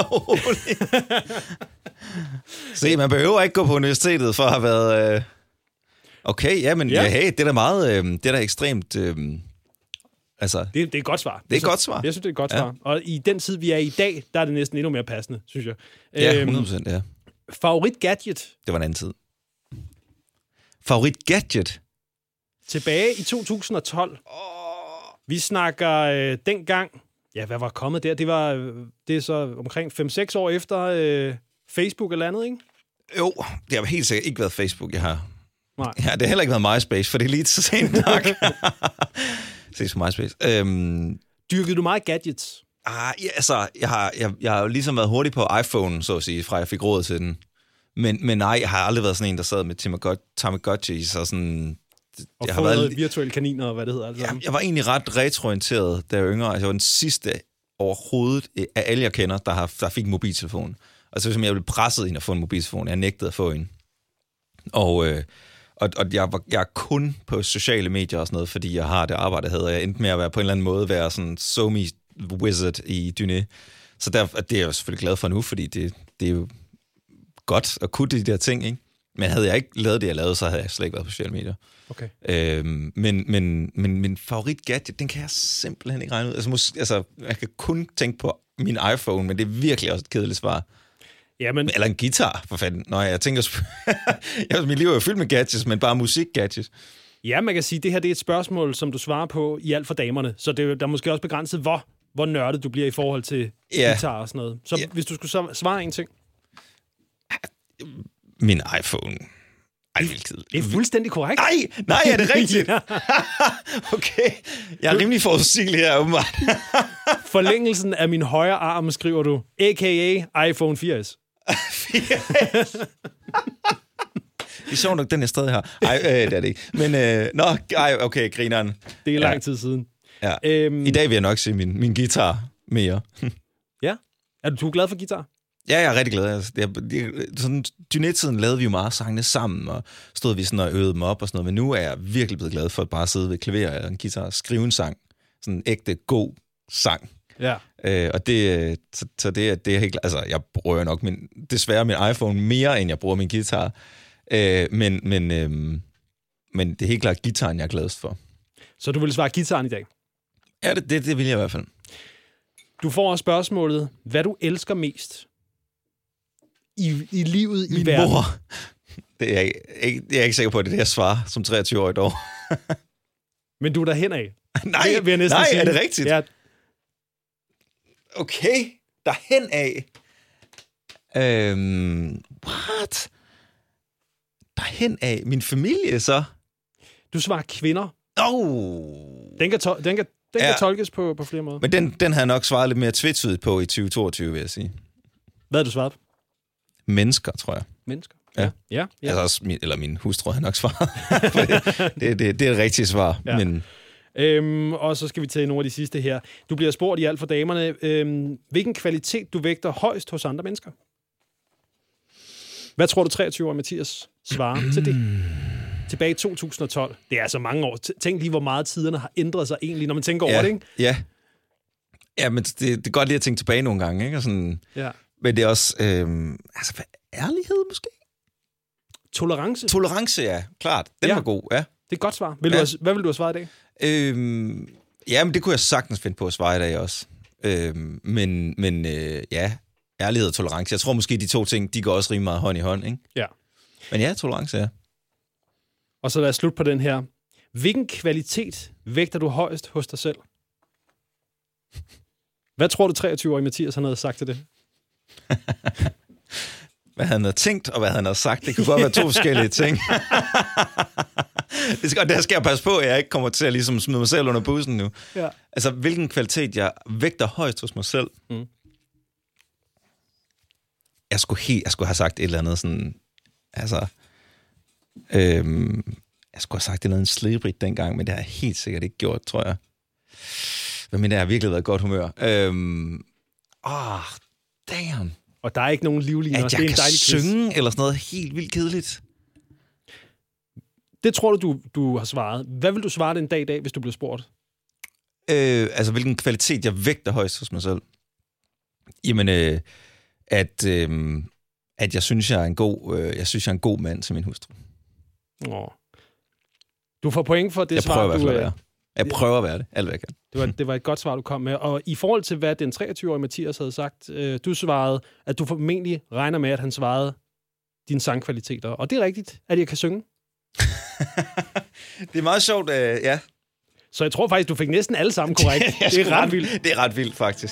Se, man behøver ikke gå på universitetet for at have været... Okay, ja, men hey, det er da meget... det er da ekstremt... altså, det er et godt svar. Det er et godt svar. Jeg synes, det er et godt svar. Og i den tid, vi er i dag, der er det næsten endnu mere passende, synes jeg. Ja, 100%, ja. Favorit gadget? Det var en anden tid. Favorit gadget? Tilbage i 2012. Vi snakker dengang... Ja, hvad var kommet der? Det er så omkring 5-6 år efter Facebook eller andet, ikke? Jo, det har helt sikkert ikke været Facebook, jeg har. Nej. Ja, det har heller ikke været MySpace, for det er lige så sent nok. Ses på MySpace. Dyrkede du meget gadgets? Ja, altså, jeg har jo ligesom været hurtig på iPhone, så at sige, fra jeg fik råd til den. Men nej, jeg har aldrig været sådan en, der sad med Tamagotchis og sådan... Og jeg har været virtuelle kaniner, og hvad det hedder. Altså. Ja, jeg var egentlig ret retroorienteret, da jeg var yngre. Altså, jeg var den sidste overhovedet af alle, jeg kender, der fik en mobiltelefon. Og så jeg blev presset ind at få en mobiltelefon. Jeg nægtede at få en. Og jeg er kun på sociale medier og sådan noget, fordi jeg har det arbejde, jeg havde. Jeg endte med at være på en eller anden måde, være sådan SoMe-wizard i Dyné. Så det er jeg jo selvfølgelig glad for nu, fordi det er jo godt at kunne de der ting, ikke? Men havde jeg ikke lavet det, jeg lavede, så havde jeg slet ikke været på sociale medier. Okay. Men min favorit gadget, den kan jeg simpelthen ikke regne ud. Altså, jeg kan kun tænke på min iPhone, men det er virkelig også et kedeligt svar. Jamen. Eller en guitar, for fanden. Nå, jeg tænker... mit liv er jo fyldt med gadgets, men bare musik-gadgets. Ja, man kan sige, at det her det er et spørgsmål, som du svarer på i alt for damerne. Så der er måske også begrænset, hvor nørdet du bliver i forhold til guitar og sådan noget. Så hvis du skulle svare en ting. Min iPhone. Ej, det er fuldstændig korrekt. Nej, er det rigtigt? Okay. Jeg er rimelig forudsigelig her, åbenbart. Forlængelsen af min højre arm, skriver du, a.k.a. iPhone 4S. 4S? Det er sjovt nok, den jeg stadig har. Det er det ikke. Men, okay, grineren. Det er lang tid siden. Ja. I dag vil jeg nok se min guitar mere. Ja? Er du glad for guitar? Ja, jeg er rigtig glad. Sådan, Dyné-tiden lavede vi jo meget sangene sammen, og stod vi sådan og øvede dem op og sådan noget, men nu er jeg virkelig blevet glad for at bare sidde ved klaver eller en guitar og skrive en sang. Sådan en ægte, god sang. Ja. Og det er helt... Altså, jeg bruger nok desværre min iPhone mere, end jeg bruger min guitar. Men det er helt klart guitaren, jeg er gladest for. Så du vil svare guitaren i dag? Ja, det vil jeg i hvert fald. Du får også spørgsmålet, hvad du elsker mest i livet, min i verden. Mor. Det er jeg ikke sikker på, at det er det, jeg svarer som 23-årig dog. Men du er derhen af. Nej, sige. Er det rigtigt? Ja. Okay, derhen af. What? Derhen af? Min familie, så? Du svarer kvinder. Den kan tolkes på flere måder. Men den har jeg nok svaret lidt mere tvetydigt på i 2022, vil jeg sige. Hvad har du svaret? Mennesker, tror jeg. Mennesker? Ja. Altså også min hustru har nok svaret. det er et rigtigt svar. Ja. Men... og så skal vi tage nogle af de sidste her. Du bliver spurgt i alt for damerne. Hvilken kvalitet du vægter højst hos andre mennesker? Hvad tror du 23-årige Mathias svarer til det? Tilbage i 2012. Det er altså mange år. Tænk lige, hvor meget tiderne har ændret sig egentlig, når man tænker over det, ikke? Ja. Ja, men det er godt lige at tænke tilbage nogle gange, ikke? Og sådan, ja. Men det er også... ærlighed måske? Tolerance? Tolerance, ja. Klart. Den var god, ja. Det er et godt svar. Hvad vil du have svaret i dag? Men det kunne jeg sagtens finde på at svare i dag også. Men ærlighed og tolerance. Jeg tror måske, de to ting, de går også rimelig meget hånd i hånd, ikke? Ja. Men ja, tolerance, ja. Og så lad os slutte på den her. Hvilken kvalitet vægter du højst hos dig selv? Hvad tror du 23-årige Mathias han havde sagt til det? Hvad han havde tænkt, og hvad han havde sagt. Det kunne godt være to forskellige ting. Det skal jeg passe på, at jeg ikke kommer til at ligesom smide mig selv under bussen nu. Ja. Altså, hvilken kvalitet jeg vægter højst hos mig selv? Mm. Jeg skulle have sagt et eller andet sådan... Altså... jeg skulle have sagt et eller andet slibrigt dengang, men det har jeg helt sikkert ikke gjort, tror jeg. Men jeg har virkelig været i godt humør. Damn. Og der er ikke nogen livliner. At jeg kan synge eller sådan noget helt vildt kedeligt. Det tror du har svaret. Hvad vil du svare den dag i dag, hvis du bliver spurgt? Altså, hvilken kvalitet jeg vægter højst hos mig selv? Jamen, at jeg synes, jeg er en god mand til min hustru. Du får point for det jeg svar, Jeg prøver at være det, alt hvad jeg kan. Det var et godt svar, du kom med. Og i forhold til, hvad den 23-årige Mathias havde sagt, du svarede, at du formentlig regner med, at han svarede dine sangkvaliteter. Og det er rigtigt, at jeg kan synge. Det er meget sjovt, ja. Så jeg tror faktisk, du fik næsten alle sammen korrekt. Det er ret vildt. Det er ret vildt, faktisk.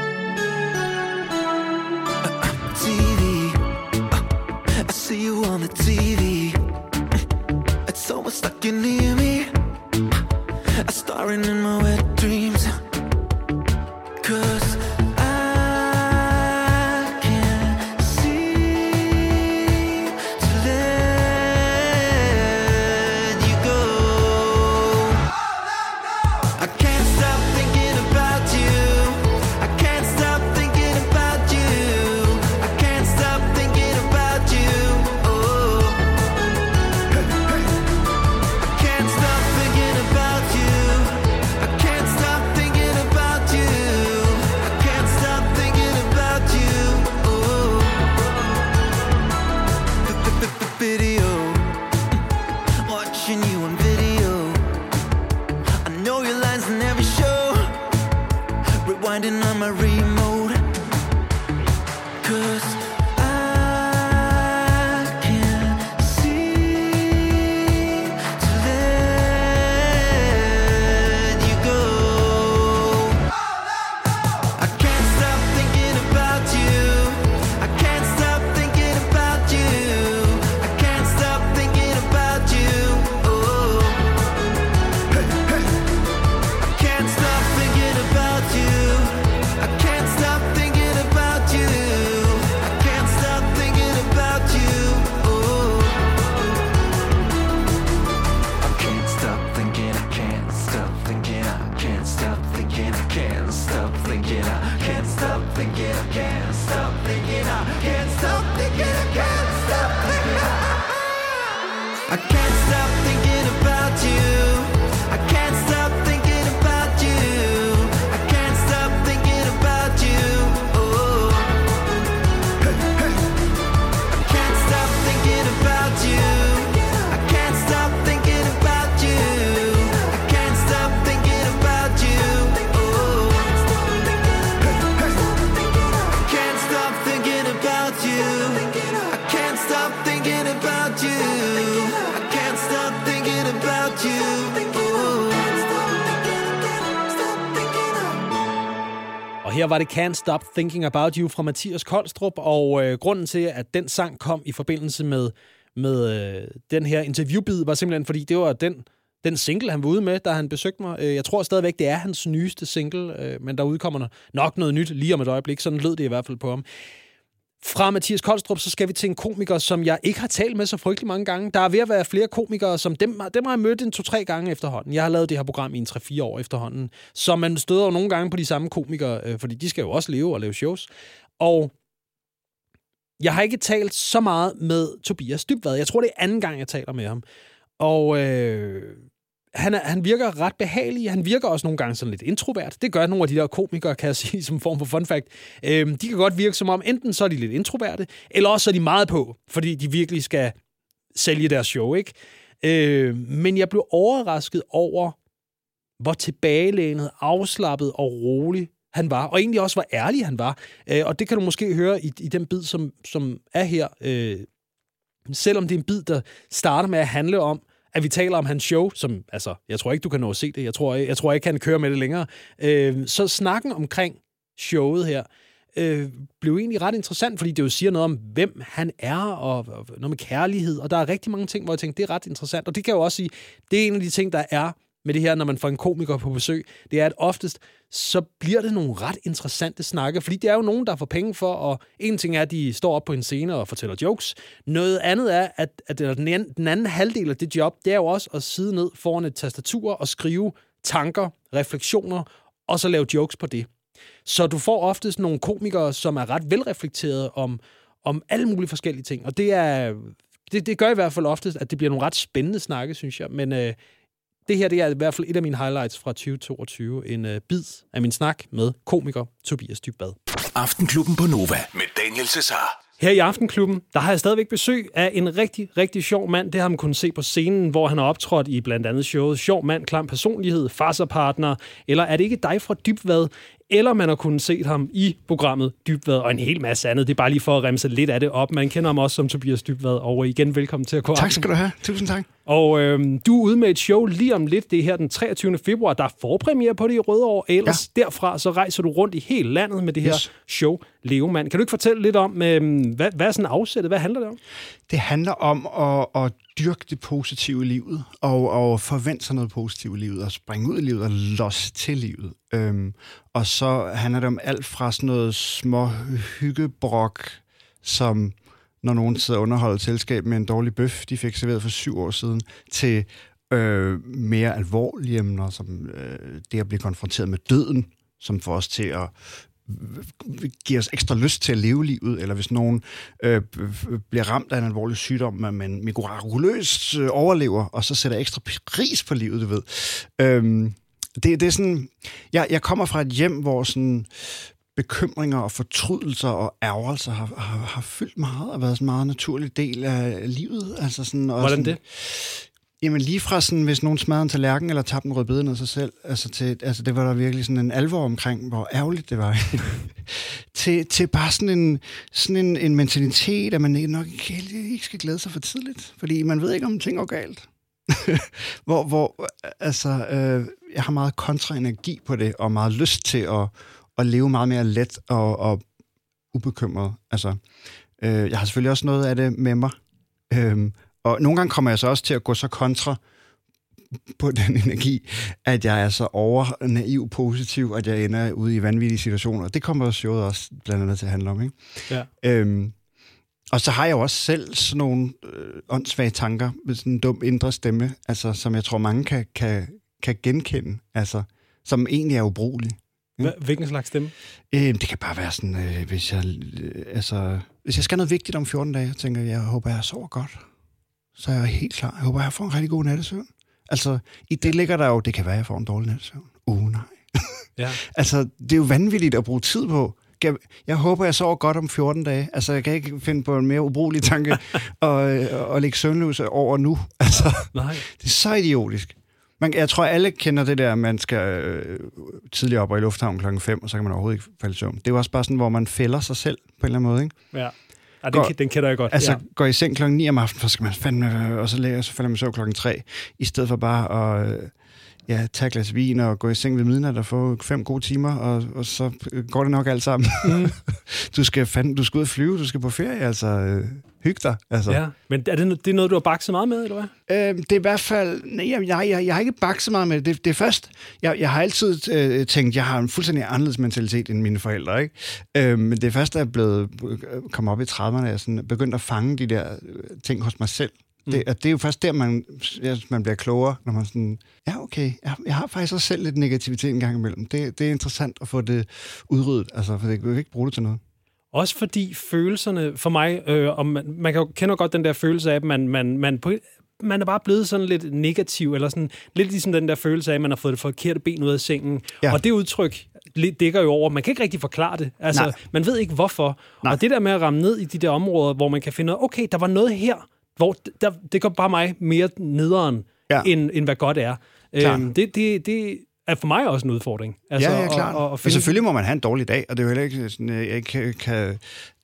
TV, I see you on the TV. It's almost like you near me. Starring in my wet dreams. 'Cause I can't seem to let you go. I can't stop thinking about you. I can't stop thinking about you. I can't stop thinking about you. Oh, hey, hey. I can't stop thinking about you. Video, watching you on video. I know your lines in every show. Rewinding on my remote. 'Cause I can't seem to let you go. I can't stop thinking about you. I can't stop thinking about you. I can't stop thinking about you. I can't stop thinking about you. I can't stop thinking about you. Oh, hey, hey. I can't stop thinking about you. I can't stop thinking about you. I can't stop thinking about you. Oh, hey, hey. I can't stop thinking about you. I can't stop thinking about you. Stop thinking about you. Og her var det Can't Stop Thinking About You fra Mathias Kolstrup, og grunden til, at den sang kom i forbindelse med den her interviewbid, var simpelthen, fordi det var den single, han var ude med, da han besøgte mig. Jeg tror stadigvæk, det er hans nyeste single, men der udkommer nok noget nyt lige om et øjeblik. Sådan lød det i hvert fald på ham. Fra Mathias Kolstrup, så skal vi til en komiker, som jeg ikke har talt med så frygtelig mange gange. Der er ved at være flere komikere, som dem har jeg mødt 2-3 gange efterhånden. Jeg har lavet det her program i 3-4 år efterhånden. Så man støder jo nogle gange på de samme komikere, fordi de skal jo også leve og lave shows. Og jeg har ikke talt så meget med Tobias Dybvad. Jeg tror, det er anden gang, jeg taler med ham. Og Han virker ret behagelig. Han virker også nogle gange sådan lidt introvert. Det gør nogle af de der komikere, kan jeg sige, som form for fun fact. De kan godt virke som om, enten så er de lidt introverte, eller også er de meget på, fordi de virkelig skal sælge deres show, ikke? Men jeg blev overrasket over, hvor tilbagelænet, afslappet og rolig han var, og egentlig også, hvor ærlig han var. Og det kan du måske høre i den bid, som er her. Selvom det er en bid, der starter med at handle om, at vi taler om hans show, som, altså, jeg tror ikke, du kan nå at se det. Jeg tror ikke, han kører med det længere. Så snakken omkring showet her, blev egentlig ret interessant, fordi det jo siger noget om, hvem han er, og noget med kærlighed, og der er rigtig mange ting, hvor jeg tænkte, det er ret interessant. Og det kan jo også sige, det er en af de ting, der er med det her, når man får en komiker på besøg, det er, at oftest, så bliver det nogle ret interessante snakke, fordi det er jo nogen, der får penge for, og en ting er, at de står op på en scene og fortæller jokes. Noget andet er, at den anden halvdel af det job, det er jo også at sidde ned foran et tastatur og skrive tanker, refleksioner, og så lave jokes på det. Så du får oftest nogle komikere, som er ret velreflekterede om alle mulige forskellige ting, og det gør i hvert fald oftest, at det bliver nogle ret spændende snakke, synes jeg, men det her, det er i hvert fald et af mine highlights fra 2022. En bid af min snak med komiker Tobias Dybvad. Aftenklubben på Nova med Daniel Cesar. Her i Aftenklubben, der har jeg stadigvæk besøg af en rigtig, rigtig sjov mand. Det har man kunnet se på scenen, hvor han har optrådt i blandt andet showet Sjov mand, klam personlighed, farserpartner, eller Er det ikke dig fra Dybvad? Eller man har kunnet se ham i programmet Dybvad og en hel masse andet. Det er bare lige for at remse lidt af det op. Man kender ham også som Tobias Dybvad, og igen velkommen til at gå. Tak skal du have. Tusind tak. Og du er ude med et show lige om lidt. Det er her den 23. februar. Der er forpremiere på det i Rødovre. Ellers derfra så rejser du rundt i hele landet med det her show Leomand. Kan du ikke fortælle lidt om, hvad er sådan afsættet? Hvad handler det om? Det handler om at dyrke det positive i livet, og forvente sig noget positivt i livet, og springe ud i livet og losse til livet. Og så handler det om alt fra sådan noget små hyggebrok, som når nogen sidder og underholder et selskab med en dårlig bøf, de fik serveret for 7 år siden, til mere alvorlige emner, som det at blive konfronteret med døden, som får os til at give os ekstra lyst til at leve livet, eller hvis nogen bliver ramt af en alvorlig sygdom, men mirakuløst overlever, og så sætter ekstra pris på livet, du ved. Det er sådan... Jeg kommer fra et hjem, hvor sådan bekymringer og fortrydelser og ærgerelser har fyldt meget, og været sådan en meget naturlig del af livet. Altså sådan, og hvordan sådan, det? Jamen lige fra sådan, hvis nogen smadrede en tallerken eller tabte en rødbede af sig selv, altså det var der virkelig sådan en alvor omkring, hvor ærgerligt det var. til bare sådan en mentalitet, at man nok ikke skal glæde sig for tidligt, fordi man ved ikke, om ting går galt. Jeg har meget kontraenergi på det, og meget lyst til at leve meget mere let og ubekymret. Altså, jeg har selvfølgelig også noget af det med mig. Og nogle gange kommer jeg så også til at gå så kontra på den energi, at jeg er så overnaiv positiv, at jeg ender ude i vanvittige situationer. Det kommer showet også blandt andet til at handle om, ikke? Ja. Og så har jeg jo også selv sådan nogle åndssvage tanker med sådan en dum indre stemme, altså, som jeg tror mange kan genkende, altså, som egentlig er ubrugelig. Hvilken slags stemme? Det kan bare være sådan, hvis jeg skal noget vigtigt om 14 dage, tænker jeg håber, jeg sover godt. Så er jeg helt klar. Jeg håber, jeg får en rigtig god nattesøvn. Altså, i det ligger der jo, det kan være, jeg får en dårlig nattesøvn. Nej. Ja. Altså, det er jo vanvittigt at bruge tid på. Jeg håber, jeg sover godt om 14 dage. Altså, jeg kan ikke finde på en mere ubrugelig tanke og lægge søvnløs over nu. Altså, nej. Det er så idiotisk. Jeg tror, alle kender det der, man skal tidligere op i lufthavnen klokken 5, og så kan man overhovedet ikke falde i søvn. Det er jo også bare sådan, hvor man fælder sig selv på en eller anden måde, ikke? Ja. Den kender jeg godt. Altså, går i seng klokken 9 om aftenen, så skal man fandme, og så falder man i søvn klokken 3, i stedet for bare at tage et glas vin og gå i seng ved midnat og få 5 gode timer, og så går det nok alt sammen. Du skal ud og flyve, du skal på ferie, altså hygge dig. Altså. Ja, men er det noget, du har bakset meget med, eller hvad? Det er i hvert fald... Nej, jeg har ikke bakset meget med det. Det er først... Jeg har altid tænkt, jeg har en fuldstændig anderledes mentalitet end mine forældre, ikke? Men det er først, at jeg er blevet kommet op i 30'erne, jeg sådan begyndt at fange de der ting hos mig selv. Det er jo først der, man bliver klogere, når man sådan... Ja, okay, jeg har faktisk også selv lidt negativitet en gang imellem. Det er interessant at få det udryddet, altså, for jeg kan ikke bruge det til noget. Også fordi følelserne for mig, og man kender godt den der følelse af, at man man er bare blevet sådan lidt negativ, eller sådan lidt ligesom den der følelse af, at man har fået det forkerte ben ud af sengen. Ja. Og det udtryk dækker jo over, man kan ikke rigtig forklare det. Altså, man ved ikke hvorfor. Nej. Og det der med at ramme ned i de der områder, hvor man kan finde, okay, der var noget her, hvor det gør bare mig mere nederen, end hvad godt er. Det er for mig også en udfordring. Altså, ja, klart. Og selvfølgelig må man have en dårlig dag, og det er jo heller ikke sådan, jeg ikke kan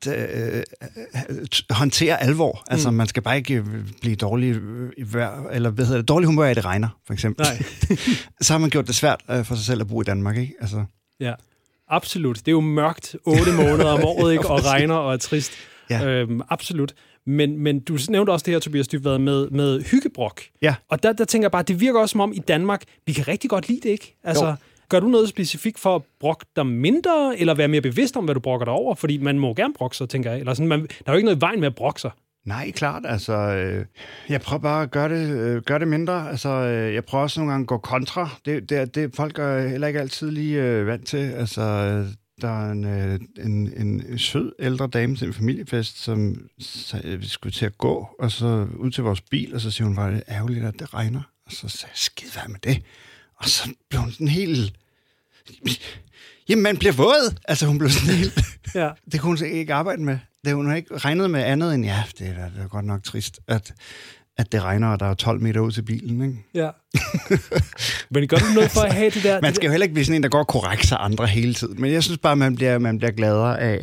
håndtere alvor. Altså, man skal bare ikke blive dårlig i vejr, eller dårlig humør af, det regner, for eksempel. Så har man gjort det svært for sig selv at bo i Danmark, ikke? Altså. Ja, absolut. Det er jo mørkt 8 måneder om året, ikke? Og regner og er trist. Ja. Absolut. Men du nævnte også det her, Tobias Dybvad, med hyggebrok. Ja. Og der tænker jeg bare, det virker også som om i Danmark, vi kan rigtig godt lide det, ikke? Altså, gør du noget specifikt for at brokke dig mindre, eller være mere bevidst om, hvad du brokker dig over? Fordi man må gerne brokke sig, tænker jeg. Eller sådan, der er jo ikke noget i vejen med at brokke sig. Nej, klart. Altså, jeg prøver bare at gøre det mindre. Altså, jeg prøver også nogle gange at gå kontra. Det folk er heller ikke altid lige vant til. Altså, der er en sød ældre dame til en familiefest, som vi skulle til at gå, og så ud til vores bil, og så siger hun bare, det er ærgerligt, at det regner. Og så sagde jeg, skid hvad med det? Og så blev hun sådan helt... Jamen, man bliver våd! Altså, hun blev sådan helt... Ja. Det kunne hun ikke arbejde med. Hun har ikke regnet med andet end, det er godt nok trist, at det regner, og der er 12 meter ud til bilen, ikke? Ja. Men gør du noget for at have det der... Man skal jo heller ikke blive sådan en, der går korrekt sig andre hele tiden. Men jeg synes bare, man bliver gladere af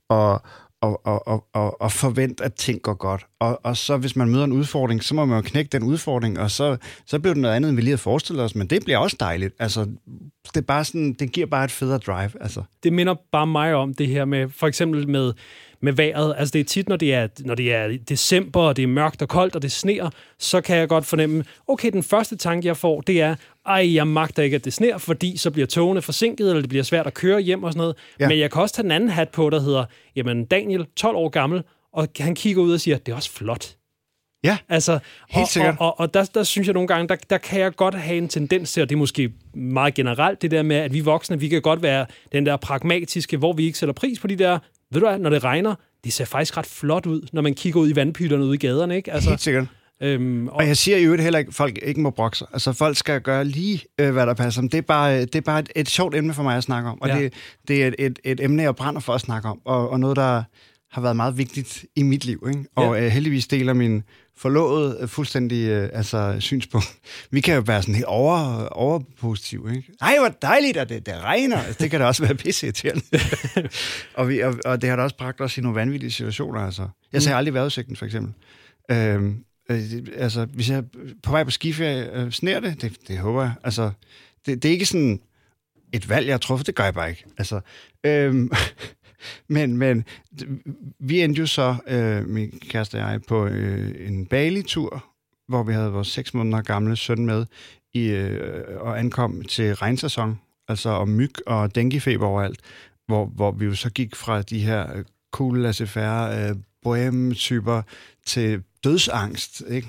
og forvente, at ting går godt. Og så hvis man møder en udfordring, så må man jo knække den udfordring, og så bliver det noget andet, end vi lige havde forestillet os. Men det bliver også dejligt. Altså, det er bare sådan, det giver bare et federe drive. Altså. Det minder bare mig om det her med, for eksempel med vejret. Altså det er tit, når det er december, og det er mørkt og koldt, og det sner, så kan jeg godt fornemme, okay, den første tanke, jeg får, det er, jeg magter ikke, at det sner, fordi så bliver togene forsinket, eller det bliver svært at køre hjem og sådan noget. Ja. Men jeg kan også tage den anden hat på, der hedder, jamen Daniel, 12 år gammel, og han kigger ud og siger, det er også flot. Ja, altså, helt sikkert. Og der synes jeg nogle gange, der kan jeg godt have en tendens til, og det er måske meget generelt, det der med, at vi voksne, vi kan godt være den der pragmatiske, hvor vi ikke sætter pris på de der, ved du hvad, når det regner, det ser faktisk ret flot ud, når man kigger ud i vandpytterne ude i gaderne, ikke? Altså, helt sikkert. Og jeg siger jo heller ikke, at folk ikke må brokke sig. Altså, folk skal gøre lige, hvad der passer. Det er bare et sjovt emne for mig at snakke om. Og det er et emne, jeg brænder for at snakke om. Og noget, der har været meget vigtigt i mit liv. Ikke? Og heldigvis deler min forlovede fuldstændig synspunkt. Vi kan jo være sådan helt overpositive. Ikke? Ej, hvor dejligt, at det regner. Det kan da også være pisseirriterende. og det har da også bragt os i nogle vanvittige situationer. Altså. Jeg ser aldrig vejrudsigten, for eksempel. Hvis jeg er på vej på skiferie, sner det håber jeg. Altså, det er ikke sådan et valg, jeg har truffet. Det gør jeg bare ikke. Altså, men vi endte jo så, min kæreste og jeg, på en Bali-tur, hvor vi havde vores 6 måneder gamle søn med, og ankom til regnsæson, altså om myg og denguefeber overalt, hvor vi jo så gik fra de her cool, laissez-faire, bohème-typer til dødsangst, ikke?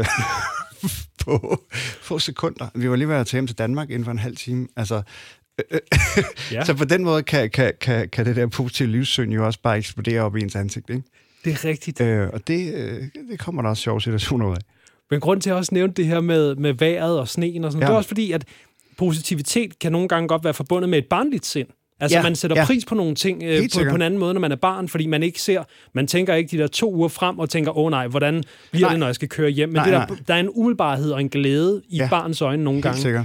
På få sekunder. Vi var lige ved at tage hjem til Danmark inden for en halv time. Altså, så på den måde kan det der positive livssyn jo også bare eksplodere op i ens ansigt, ikke? Det er rigtigt. Og det kommer der også sjove situationer ud af. Men grund til at også nævne det her med vejret og sneen og sådan, det er også fordi, at positivitet kan nogle gange godt være forbundet med et barnligt sind. Altså, man sætter pris på nogle ting på en anden måde, når man er barn, fordi man tænker ikke de der 2 uger frem og tænker, nej, hvordan bliver det, når jeg skal køre hjem? Men der er en umiddelbarhed og en glæde i barns øjne nogle gange. Sikkert.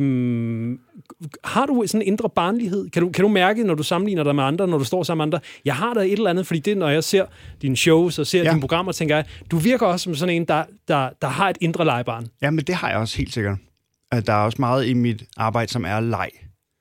Har du sådan en indre barnlighed? Kan du mærke, når du sammenligner dig med andre, når du står sammen med andre? Jeg har da et eller andet, fordi det, når jeg ser dine shows og ser dine programmer, tænker jeg, du virker også som sådan en, der har et indre legebarn. Ja, men det har jeg også helt sikkert. Der er også meget i mit arbejde, som er leg.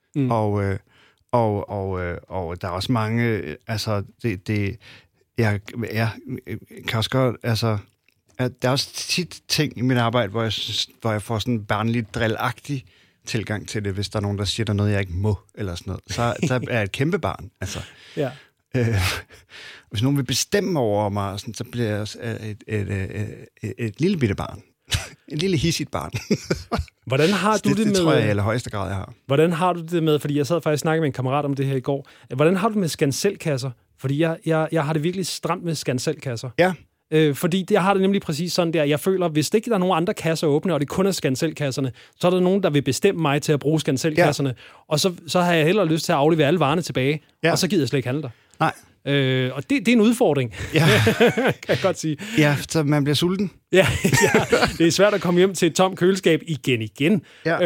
Og der er også mange, altså, jeg kan også godt, altså, der er også tit ting i mit arbejde, hvor jeg får sådan en barnligt drillagtig tilgang til det, hvis der er nogen, der siger, der er noget, jeg ikke må, eller sådan noget. Så er jeg et kæmpe barn, altså. Ja. Hvis nogen vil bestemme over mig, sådan, så bliver jeg også et lille bitte barn. Et lille hissigt barn. Hvordan har du det med... Det tror jeg i allerhøjeste grad, jeg har. Hvordan har du det med... Fordi jeg sad faktisk og snakkede med en kammerat om det her i går. Hvordan har du det med skanselkasser? Fordi jeg har det virkelig stramt med skanselkasser. Ja. Fordi jeg har det nemlig præcis sådan der. Jeg føler, hvis det ikke der er nogen andre kasser åbne, og det kun er Scanselkasserne, så er der nogen, der vil bestemme mig til at bruge Scanselkasserne. Og så har jeg hellere lyst til at aflevere alle varerne tilbage, og så gider jeg slet ikke handle der. Nej. Og det er en udfordring, kan jeg godt sige. Ja, så man bliver sulten. Ja, det er svært at komme hjem til et tomt køleskab igen. Ja.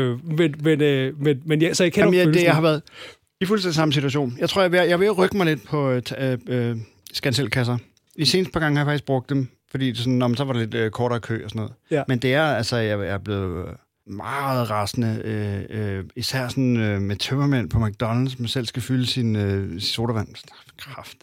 Men så jeg kender følelsen. Jeg har været i fuldstændig samme situation. Jeg tror, jeg vil rykke mig lidt på Scanselkasser. De seneste par gange har jeg faktisk brugt dem, fordi sådan, så var det lidt kortere kø og sådan noget. Ja. Men det er altså, jeg er blevet meget rasende, især sådan med tømmermænd på McDonald's, man selv skal fylde sin sodavand. Kraft.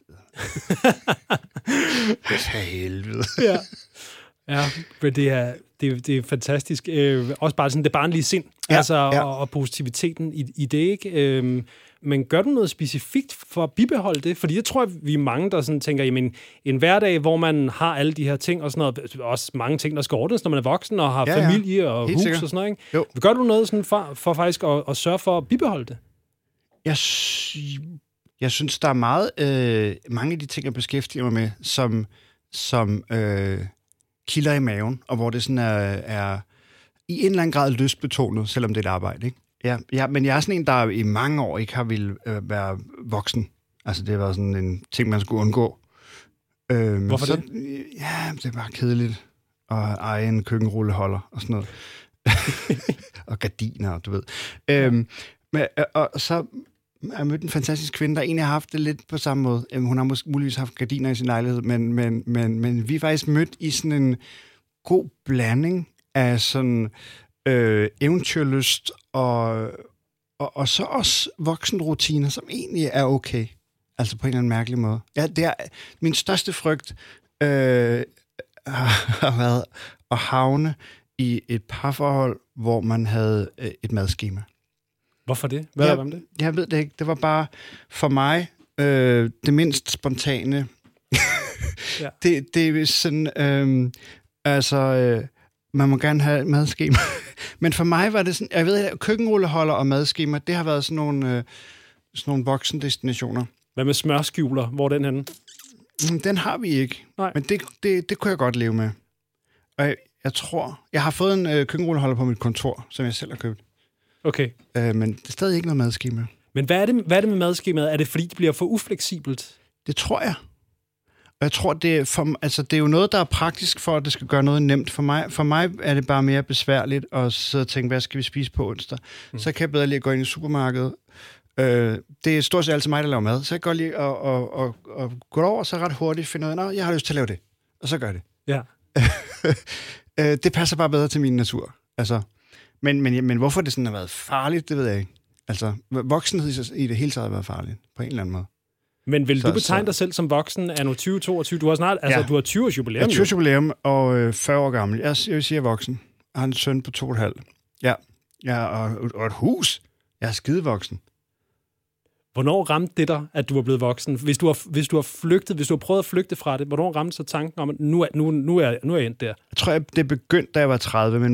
For helvede. Ja, men det er fantastisk. Også bare sådan det barnlige sind, og positiviteten i det, ikke? Men gør du noget specifikt for at bibeholde det? Fordi jeg tror, vi er mange, der sådan tænker, jamen, en hverdag, hvor man har alle de her ting og sådan noget, også mange ting, der skal ordnes, når man er voksen og har familie og hus og sådan noget, ikke? Jo. Gør du noget sådan for faktisk at sørge for at bibeholde det? Jeg synes, der er meget mange af de ting, jeg beskæftiger mig med, som kilder i maven, og hvor det sådan er i en eller anden grad lystbetonet, selvom det er et arbejde, ikke? Ja, men jeg er sådan en, der i mange år ikke har ville være voksen. Altså, det var sådan en ting, man skulle undgå. Hvorfor det? Ja, det var kedeligt at eje en køkkenrulleholder og sådan noget. Og gardiner, du ved. Og så har jeg mødt en fantastisk kvinde, der egentlig har haft det lidt på samme måde. Hun har muligvis haft gardiner i sin lejlighed, men vi er faktisk mødt i sådan en god blanding af sådan eventyrlyst og så også voksenrutiner, som egentlig er okay. Altså på en eller anden mærkelig måde. Ja, det er min største frygt har været at havne i et parforhold, hvor man havde et madskema. Hvorfor det? Hvad er det? Jeg ved det ikke. Det var bare for mig det mindst spontane. Ja. Det er sådan, man må gerne have et madskema. Men for mig var det sådan, jeg ved, at køkkenrulleholder og madskema, det har været sådan nogle voksendestinationer. Hvad med smørskjuler? Hvor er den henne? Den har vi ikke. Nej. Men det kunne jeg godt leve med. Og jeg tror, jeg har fået en køkkenrulleholder på mit kontor, som jeg selv har købt. Okay. Men det er stadig ikke noget madskema. Men hvad er det med madskemaet? Er det fordi, det bliver for ufleksibelt? Det tror jeg. Og jeg tror, det er jo noget, der er praktisk for, at det skal gøre noget nemt. For mig er det bare mere besværligt at sidde og tænke, hvad skal vi spise på onsdag? Så kan jeg bedre lige gå ind i supermarkedet. Det er stort set altid mig, der laver mad. Så jeg kan godt lide at gå over, så ret hurtigt finde ud af, jeg har lyst til at lave det. Og så gør det. Ja. Det passer bare bedre til min natur. Altså, men hvorfor det sådan har været farligt, det ved jeg ikke. Altså, voksenhed i det hele taget har været farligt, på en eller anden måde. Men vil du betegne dig selv som voksen anno 2022? Du har snart, du har 20 års jubilæum. Jeg har 20 års jubilæum og 40 år gammel. Jeg vil sige, jeg er voksen. Jeg har en søn på 2,5. Ja, og et hus. Jeg er skidevoksen. Hvornår ramte det dig, at du var blevet voksen? Hvis du har prøvet at flygte fra det, hvornår ramte så tanken om, at nu er jeg endt der? Jeg tror, det begyndte, da jeg var 30, men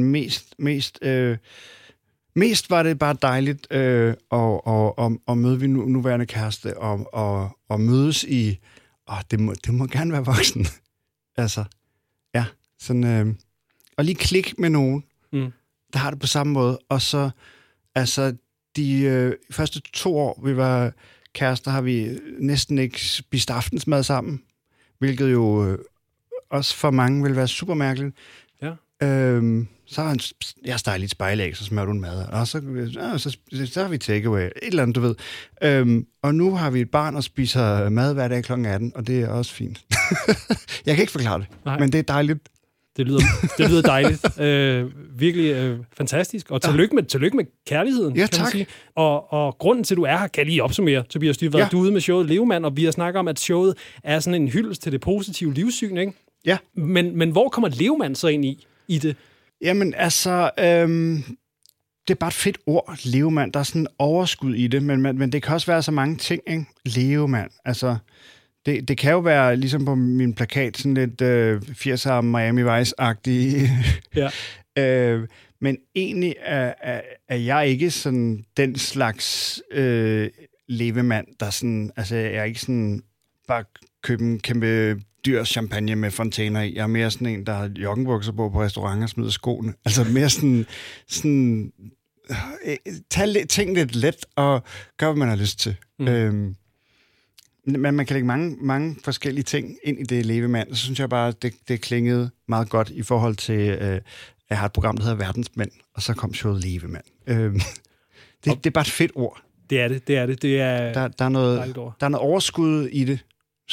mest var det bare dejligt at møde min nuværende kæreste og mødes i... det må gerne være voksen. Altså, ja. Sådan, og lige klik med nogen, der har det på samme måde. Og så, altså, de første 2 år, vi var kærester, har vi næsten ikke spist aftensmad sammen. Hvilket jo også for mange vil være super mærkeligt. Ja. Så har jeg steger lidt spejlæg, så smører du en mad. Og så har vi takeaway. Et eller andet, du ved. Og nu har vi et barn og spiser mad hver dag kl. 18, og det er også fint. Jeg kan ikke forklare det, men det er dejligt. Det lyder dejligt. Virkelig fantastisk. Og tillykke med kærligheden, ja, kan man sige. Og grunden til, at du er her, kan jeg lige opsummere, Tobias Dybvad. Ja. Du er ude med showet Levemand, og vi har snakket om, at showet er sådan en hyldest til det positive livssyn, ikke? Ja. Men hvor kommer Levemand så ind i det? Jamen, altså... det er bare et fedt ord, levemand. Der er sådan en overskud i det, men det kan også være så mange ting, ikke? Levemand, altså... Det kan jo være, ligesom på min plakat, sådan lidt 80'er Miami Vice-agtig. Ja. Men egentlig er jeg ikke sådan den slags levemand, der sådan... Altså, jeg er ikke sådan bare købe en kæmpe dyr champagne med fontæner i. Jeg er mere sådan en, der har joggingbukser på restauranter og smider skoene. Altså mere sådan tag ting lidt let og gør, hvad man har lyst til. Men man kan lægge mange forskellige ting ind i det levemand. Så synes jeg bare, at det klingede meget godt i forhold til, at jeg har et program, der hedder Verdensmænd, og så kom showet Levemand. Det er bare et fedt ord. Det er det. Det er der er noget overskud i det.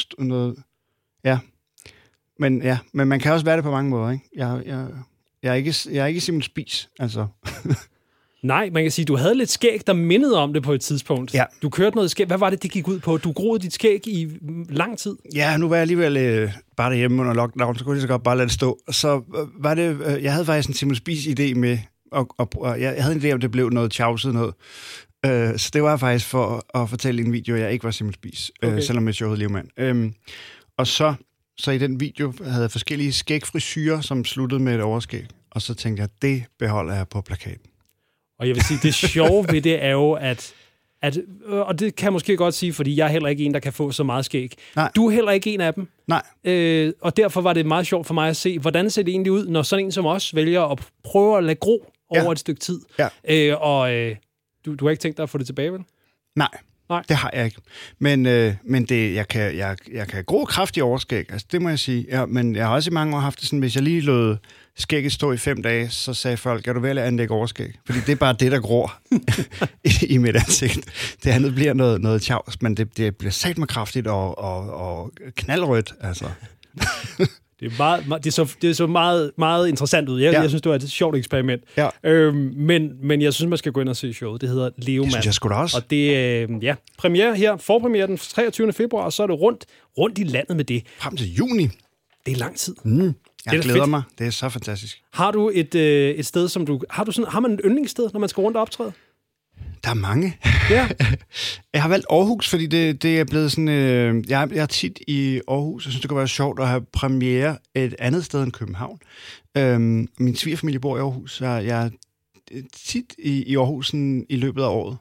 Men man kan også være det på mange måder, ikke? Jeg er ikke Simon Spies, altså. Nej, man kan sige, du havde lidt skæg, der mindede om det på et tidspunkt. Ja. Du kørte noget skæg. Hvad var det gik ud på? Du groede dit skæg i lang tid? Ja, nu var jeg alligevel bare derhjemme under lockdown, så kunne jeg så godt bare lade det stå. Så var det, jeg havde faktisk en Simon Spies-idé med, og jeg havde en idé om, det blev noget tjavset noget. Så det var faktisk for at fortælle i en video, at jeg ikke var Simon Spies, selvom jeg hed Levemand. Og så i den video havde jeg forskellige skægfrisyrer, som sluttede med et overskæg. Og så tænkte jeg, det beholder jeg på plakaten. Og jeg vil sige, det sjove ved det er jo, at og det kan jeg måske godt sige, fordi jeg er heller ikke en, der kan få så meget skæg. Nej. Du er heller ikke en af dem. Nej. Og derfor var det meget sjovt for mig at se, hvordan ser det egentlig ud, når sådan en som os vælger at prøve at lade gro over et stykke tid. Ja. Du har ikke tænkt dig at få det tilbage, vel? Nej. Det har jeg ikke. Men jeg kan gro kraftig overskæg, altså det må jeg sige. Ja, men jeg har også i mange år haft det sådan, hvis jeg lige lod skægget stå i 5 dage, så sagde folk, kan du vælge at anlægge overskæg? Fordi det er bare det, der gror i mit ansigt. Det andet bliver noget tjavs, men det bliver sagt med kraftigt og knaldrødt, altså. Det så meget, meget interessant ud. Jeg synes, det var et sjovt eksperiment. Ja. Men jeg synes, man skal gå ind og se showet. Det hedder Levemand. Det synes jeg sgu da også. Og det premiere her, forpremiere den 23. februar, og så er det rundt i landet med det. Frem til juni. Det er lang tid. Jeg glæder mig. Det er så fantastisk. Har du et sted, som du... Har man et yndlingssted, når man skal rundt og optræde? Der er mange. Ja. Jeg har valgt Aarhus, fordi det er blevet sådan... Jeg er tit i Aarhus. Jeg synes, det kunne være sjovt at have premiere et andet sted end København. Min svigerfamilie bor i Aarhus, så jeg er tit i Aarhus i løbet af året.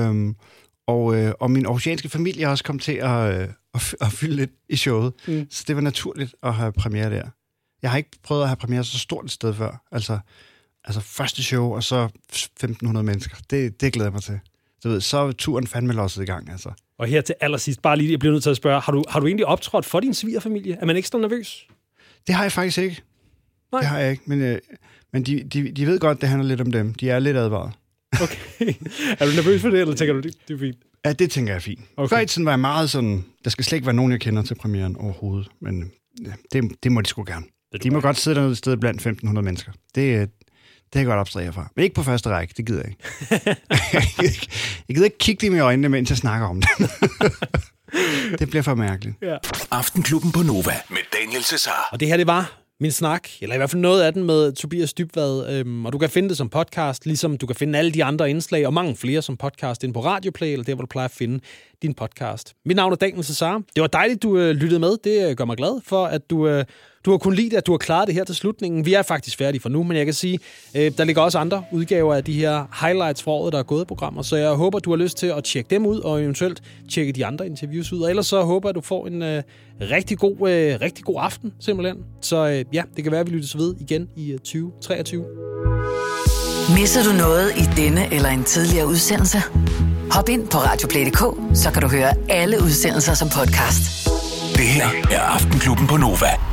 Og min aarhusianske familie er også kommet til at fylde lidt i showet. Så det var naturligt at have premiere der. Jeg har ikke prøvet at have premiere så stort et sted før. Altså første show, og så 1.500 mennesker. Det glæder jeg mig til. Du ved, så er turen fandme losset i gang, altså. Og her til allersidst, bare lige, jeg bliver nødt til at spørge, har du egentlig optrådt for din svigerfamilie? Er man ekstra nervøs? Det har jeg faktisk ikke. Nej. Det har jeg ikke, men de ved godt, det handler lidt om dem. De er lidt advaret. Okay. Er du nervøs for det, eller tænker du, det er fint? Ja, det tænker jeg er fint. Okay. Før i tiden var jeg meget sådan, der skal slet ikke være nogen, jeg kender til premieren overhovedet, men det må de sgu gerne. De må godt sidde dernede et sted blandt 1.500 mennesker. Det kan jeg godt abstrahere fra. Men ikke på første række, det gider jeg ikke. Jeg gider ikke kigge dem i øjnene, mens jeg snakker om det. Det bliver for mærkeligt. Ja. Aftenklubben på Nova med Daniel Cesar. Og det her, det var min snak, eller i hvert fald noget af den med Tobias Dybvad, og du kan finde det som podcast, ligesom du kan finde alle de andre indslag, og mange flere som podcast inde på Radioplay, eller der, hvor du plejer at finde din podcast. Mit navn er Daniel Cesar. Det var dejligt, du lyttede med. Det gør mig glad for, at du har kunnet lide det, at du har klaret det her til slutningen. Vi er faktisk færdige for nu, men jeg kan sige, der ligger også andre udgaver af de her highlights fra året, der er gået i programmer, så jeg håber, du har lyst til at tjekke dem ud, og eventuelt tjekke de andre interviews ud. Og ellers så håber jeg, at du får en rigtig god aften, simpelthen. Så det kan være, at vi lyttes ved igen i 2023. Misser du noget i denne eller en tidligere udsendelse? Hop ind på radioplay.dk, så kan du høre alle udsendelser som podcast. Det her er Aftenklubben på Nova.